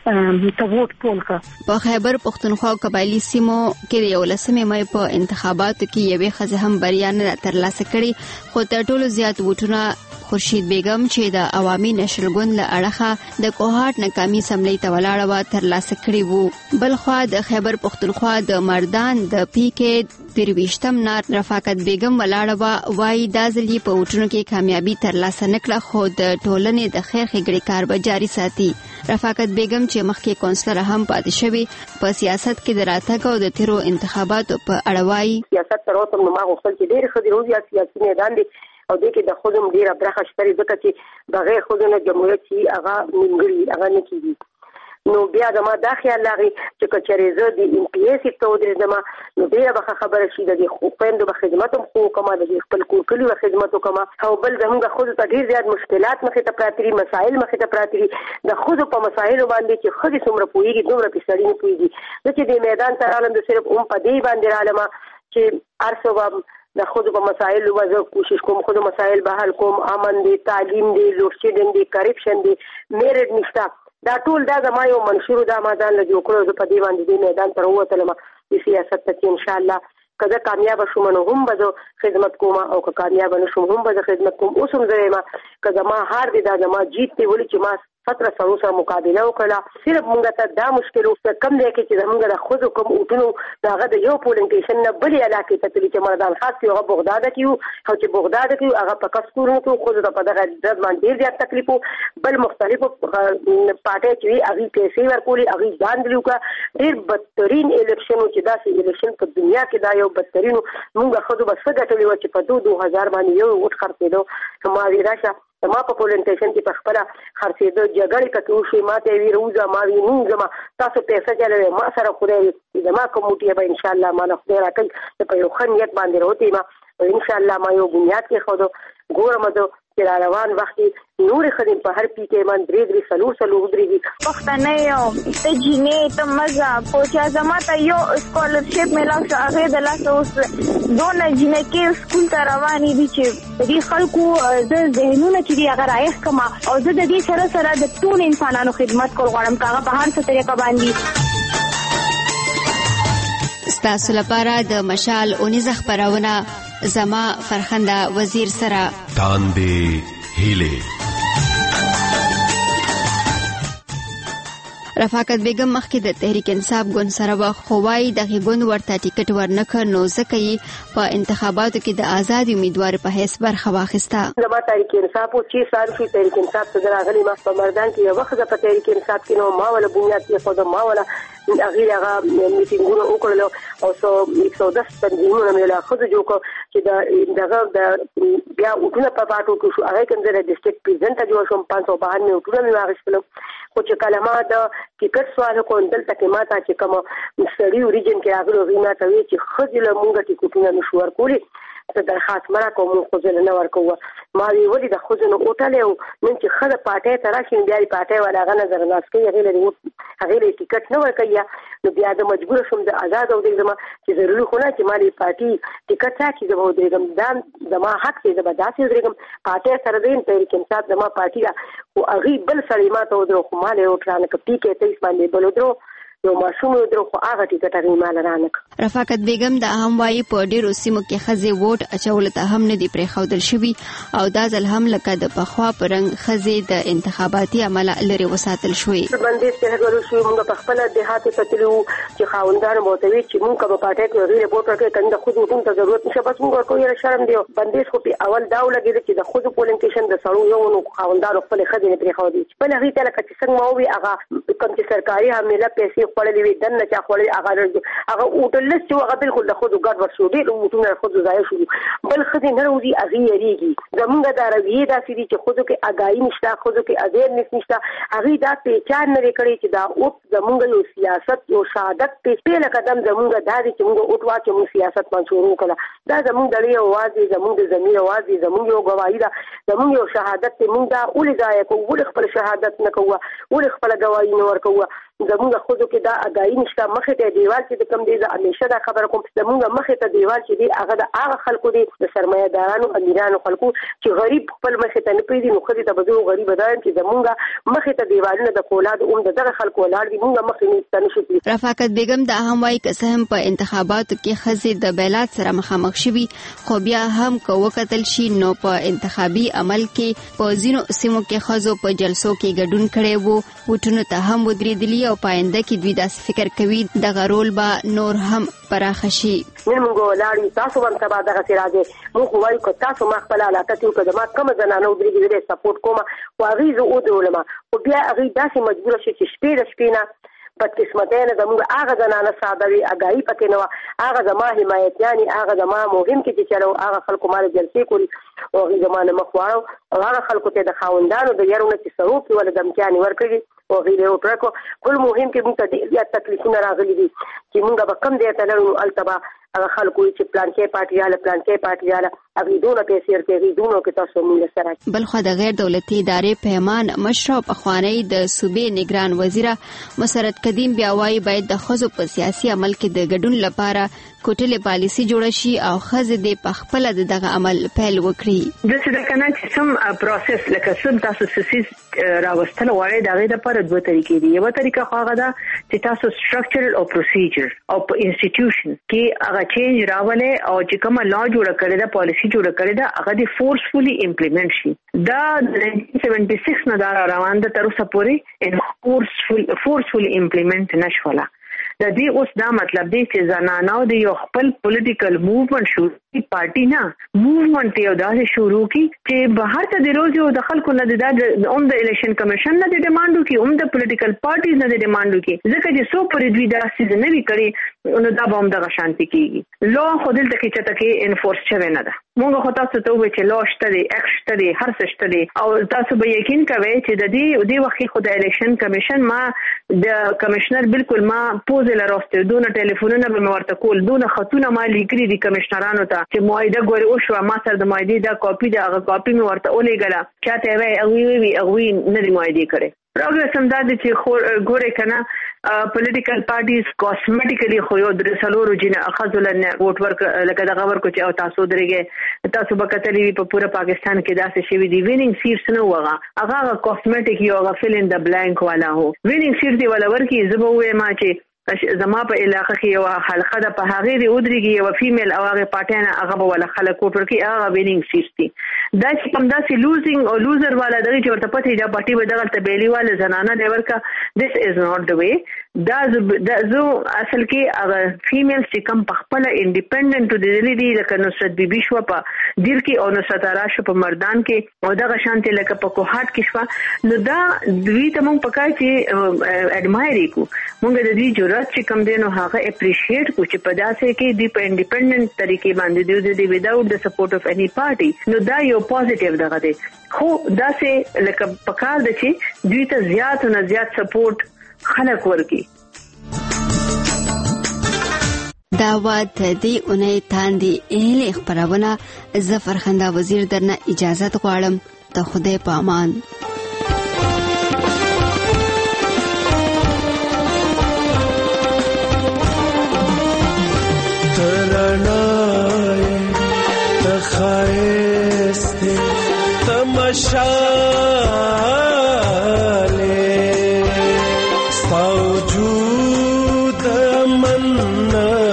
کې ته ووټ ټول کړه. په خیبر پښتونخوا او قبایلي سیمو کې د یولسمې مې په انتخاباتو کې یوې ښځې هم بریا نه ترلاسه کړې خو تر ټولو زیات ووټونه خورشید بیگم چې د عوامي نشل ګوند له اړخه د کوهاټ ناکامي سملۍ ته ولاړه وه ترلاسه کړې وو. بلخوا د خیبر پښتونخوا د مردان د پی کې درویشتم نار رفاقت بیگم ولاړه وه وایي دا ځل یې په ووټونو کې کامیابي ترلاسه نه کړه خو د ټولنې د خیر ښېګړې کار به جاري ساتي. رفاقت بیگم چې مخکې کونسلر هم پاتې شوی په سیاست کې د راتګ او د تیرو انتخاباتو په اړه وایي سیاست تر اوسه نو ما غوښتل چې ډېرې ښځې روزي سیاسي میدان دی او دې کې د ښځو ډېره برخه شته ځکه چې د غیر ښځو نه جمهوریت چې هغه نیمګړي هغه نه کېږي نو بیا زما دا خیال راغی چې که چېرې زه د ایم پي اے سیټ ته ودرېدم نو ډېره به ښه خبره شي د دې خویندو به خدمت هم ښه وکړم د دې خپل کور کلي به خدمت وکړم او بل زموږ ښځو ته ډېر زیات مشکلات مخې ته پراته دي مسایل مخې ته پراته دي د ښځو په مسایلو باندې چې ښځې څومره پوهېږي دومره پې سړي نه پوهېږي زه چې دې میدان ته رالم د صرف هم په دې باندې رالم چې هر څه به د ښځو په مسایلو به زه کوشش کوم ښځو مسایل به حل کوم امن دی تعلیم دی لوډ شیډینګ دی کرپشن دی میرټ نشته دا ټول دا زما یو منشور دا ما ځان له جوړ کړو زه په دې باندې دې میدان ته راووتلم د سیاست ته چې انشاءالله که زه کامیابه شوم نو هم به زه خدمت کوم او که کامیابه نه شوم هم به زه خدمت کوم اوس هم زه یم که زما هار دی دا زما جیت دی ولې چې ما ستره سړو سره مقابله وکړه صرف موږ ته دا مشکل وسته کم دی کې چې زموږ د ښځو کوم ووټونو د هغه د یو پولینګ سټیشن نه بلې علاقې ته تللي چې مردان خاص کې هغه بغداده کې وو او چې بغداده کې هغه په کس کورونو کې ښځو ته په دغه ډز باندې ډېر زیات تکلیف و بل مختلفو پارټۍ چې وي هغې پیسې ورکولې هغې ځان دلي وکړه ډېر بدترین الیکشن و چې داسې الیکشن په دنیا کې دا یو بدترین و موږ ښځو به څه ګټلې وه چې په دو دو هزار باندې یو ووټ خرڅېدو ما وی راشه ما په پولینګ سټیشن کې په خپل خرڅېده جګړې پکې وشي ماته وی روزه ما وی نوزما تاسو پیسې چلوي ما سره خدای دې ما کومټي به ان شاء الله ما نه خدای راکړي په یو خنیت باندې وروتي ما ان شاء الله ما یو بنیاد کې خو ګورم ته چې روان وخت نور خدیم په هر پی کې من درې درې سلو سلو درې پښتنه یو ته جینې ته مزه پوچا زما ته یو سکولرشپ ملاو شو هغه د لاس اوس دونه جینې کې سکول ته روانې دي چې دې خلکو د ذهنونه چې دی هغه رايخ کما او زه د دې سره سره د ټول انسانانو خدمت کول غواړم هغه په هر څه طریقه باندې ستاسو لپاره د مشال اونیزه خبرونه زما فرخنده وزیر سره تاندې هیله رفاقت بیگم مخکې د تحریک انصاف ګوند سره وخوای د غوند ورته ټیکټ ورنکه نو ځکه یې په انتخاباتو کې د آزاد امیدوار په حیث برخه واخیسته. زما تحریک انصاف او چې سال شي تحریک انصاف ته راغلی ما په مردان کې یو وخت په تحریک انصاف کې نو ما ولا بنیاد کې خود ما ولا هغه هغه میټینګونه وکړل او سو یک سو دس تنظیمونه مې لا خود جوړ کړ چې دا دغه د بیا وټونه په پاتو کې شو هغه کنده د ډیسټریکټ پریزیډنټ جوړ شو پانچ سو باهنوي وټونه مې واغښتل خو چې کلمه د ټیکټ سوال کو دلته کې ماته چې کوم سړی اوریجن کې راغلو وینا ته وی چې خځله مونږ ټیکټونه نشو ورکولي ته درخواست مرا کوم خو ځل نه ورکوه ما وی ولې د خوځنو اوټاله نن چې خله پاتې تراشین بیا پاتې ولا غنه نظر ناس کوي هغه لري هغه لري ټیکټ نه ورکیا نو بیا د مجبور شوم د آزاد او د زما چې ضروري خو نه چې مالي پارټي ټیکټ راکړي زما درګم دا زما حق دی زما داسې درګم پاتې سره دین تحریک انصاف زما پارټي او هغه بل سړی ما ته درو خو مالې اوټرانه کې کې تیس باندې بل درو یو ماشوم درو خو هغه ټیکټ هغه مال رانک. رفاقت بیگم د هم وايي په ډیرو سیمو کې خزي ووټ اچول ته هم نه دی پرې خودل شوی او دا ځل هم لکه د پخوا پرنګ خزي د انتخاباتي عمل لري وساتل شوی. باندې څه غوړو شو موږ په خپل دهات ته تلو چې خاوندار موتوي چې موږ په پاتې کې غیر ووټ کې کنده خود وټون ته ضرورت نشه بس موږ کوی شرم دی باندې خو په اول داو لګیږي چې د خود پولینګ سټیشن د سړو یو نو خاوندار خپل خزي پرې خودي بل هغه ته لکه چې څنګه مو وی هغه کوم چې سرکاري حمله پیسې خپلې وي دنه چې خپل هغه هغه وټل چې هغه بالکل د خود ګډ ورشو دي او وټونه خود ځای شو بل خدي نه ودي اغي یریږي زمونږ د رویه داسې دي چې خود کې اگاهی نشته خود کې اذیر نشته اغي دا پہچان نه کړي چې دا او زمونږ یو سیاست یو شهادت په پیل قدم زمونږ د دې چې موږ اوټوا چې موږ سیاست منشورو کړه دا زمونږ د یو واځي زمونږ د زمير واځي زمونږ یو گواہی ده زمونږ یو شهادت ته موږ دا اول ځای کو ول خپل شهادت نه کوه ول خپل گواہی نه ورکوه زمونږ خود کې دا اگاهی نشته مخه ته دیوال چې کم دی زه همیشه دا خبره کوم زمونږ مخه ته دیوال چې دی هغه د هغه خلکو دی د سرمایه‌دارانو امیرانو خلکو چې غریب خپل مخه ته نه پیږي نو خدي ته بده غریب ده چې زمونږ مخه ته دیوالونه د کولاد اوم دغه خلکو ولار دي مونږ مخه نه نشو. رفاقت بیگم دا هم وايي که سهم په انتخاباتو کې خزي د بیلات سره مخامخ شوي خو بیا هم کو وکتل شي نو په انتخابي عمل کې په ځینو سیمو کې خزو په جلسو کې ګډون کړي وو وټونو ته هم ودرېدلی او پاینده کې دوی داس فکر کوي د غرول با نور هم پراخ شي. نن موږ ولاړی تاسو باندې تبا دغه سراجه موږ وایو که تاسو ما خپل علاقه ته کده ما کوم زنانه ودرېږي دې سپورټ کوم او غیزه او دولما او بیا غي داسې مجبور شي چې شپې د شپې نه په قسمتانه زموږ هغه زنانه ساده وي اگاهی پکې نو هغه زما حمایتياني هغه زما مهم کې چې چلو هغه خلکو مال جلسې کوي او هغه زمانه مخواړو او هغه خلکو ته د خاوندانو د يرونه چې سروپ ول دمکاني ورکړي او غیره او ترکو کل مهم کې موږ ته ډېر تکلیفونه راغلي دي چې موږ به کم دی ته لرو التبا هغه خلکو چې پلان کې پارټیاله پلان کې پارټیاله هغه دونه پیسې ورته دونه کې تاسو موږ سره بل خو د غیر دولتي ادارې پیمان مشرف اخوانی د صوبې نگران وزیره مسرت قدیم بیا وايي باید د خزو په سیاسي عمل کې د ګډون لپاره کوټلې پالیسي جوړ شي او خزه د پخپل دغه عمل پیل وکړي. د څه د کنه چې سم پروسس لکه سم تاسو سسیس راوستل وړي دا غي د پر دوه طریقې دي. یو طریقه خو هغه دا چې تاسو سټرکچرل او پروسیجر او په انسټیټیوشن کې هغه چینج راولې او چې کومه لا جوړ کړی دا پالیسي جوړ کړی دا هغه د فورسفولي امپلیمنٹ شي. دا نائنټین سیونټي سکس نه دا روان ده تر اوسه پورې ان فورسفول فورسفولي امپلیمنٹ نشولا. د دې اوس دا مطلب دی چې زنانو د یو خپل پولیټیکل موومنت شروع پارټي نه موومنت یو داسې شروع کی چې بهر ته د روز یو د خلکو نه د اوم د الیکشن کمیشن نه د ډیمانډو کی اوم د پولیټیکل پارټیز نه د ډیمانډو کی ځکه چې سو پر دوی داسې نه وی کړي نو دا به هم د شانتي کیږي لو خودل ته کې چته کې انفورس شوی نه ده موږ خو تاسو ته وایو چې لو شته دی اکټ شته دی هر څه شته دی او تاسو به یقین کوئ چې د دې د وخت خو د الیکشن کمیشن ما د کمشنر بالکل ما پوز لروسته دونه ټلیفونونه به ورته کول دونه خطونه ما لیکلي دي کمشنرانو ته چې معاهده ګوري او شو ما سره د معاهده دا کاپی دا هغه کاپی مې ورته ولېګله چاته وای او وی او وی نه دی معاهده کړي پروګرس هم دا چې ګوره کنه پولیټیکل پارټیز کاسمیټیکلی خو یو د سلورو جن اخذل نه ووټ ورک لکه دا خبر کو چې او تاسو درګه تاسو به کتلې په پوره پاکستان کې داسې شوی دی وینینګ سیټس نه وغه هغه کاسمیټیک یو هغه فل ان د بلانک والا هو وینینګ سیټ دی ولا ورکی زبو وې ما چې زما په علاقه کې یو حلقه د په هغه دی ودرېږي یو فیمیل او هغه پټانه هغه ولا خلک وټر کې هغه وینینګ سیټ دی دا چې کوم داسې لوزینګ او لوزر والا دغه چې ورته پته دا پټي به دغه ته بیلی والا زنانه دی ورکا this is not the way دا د زو اصل کې هغه فیمیل چې کوم په خپل انډیپندنت دی دلی دی لکه نصرت بیبي شو په دیر کې او نصرت راشه په مردان کې او دغه شانته لکه په کوهات کې شو نو دا دوی ته مونږ پکای چې اډمایر کو مونږ د دې جرأت چې کوم دینو هغه اپریشیټ کو چې په داسې کې دی په انډیپندنت طریقې باندې دی دی without the support of any party نو دا یو پوزټیو دغه دی خو داسې لکه پکار د چې دوی ته زیات او زیات سپورټ خلک ورکی دا واد دی اونۍ تاندې اهل خبرونه ظفر خندا وزیر درنه اجازه غواړم ته خدای په امان ترانای تخایست تماشا موجود من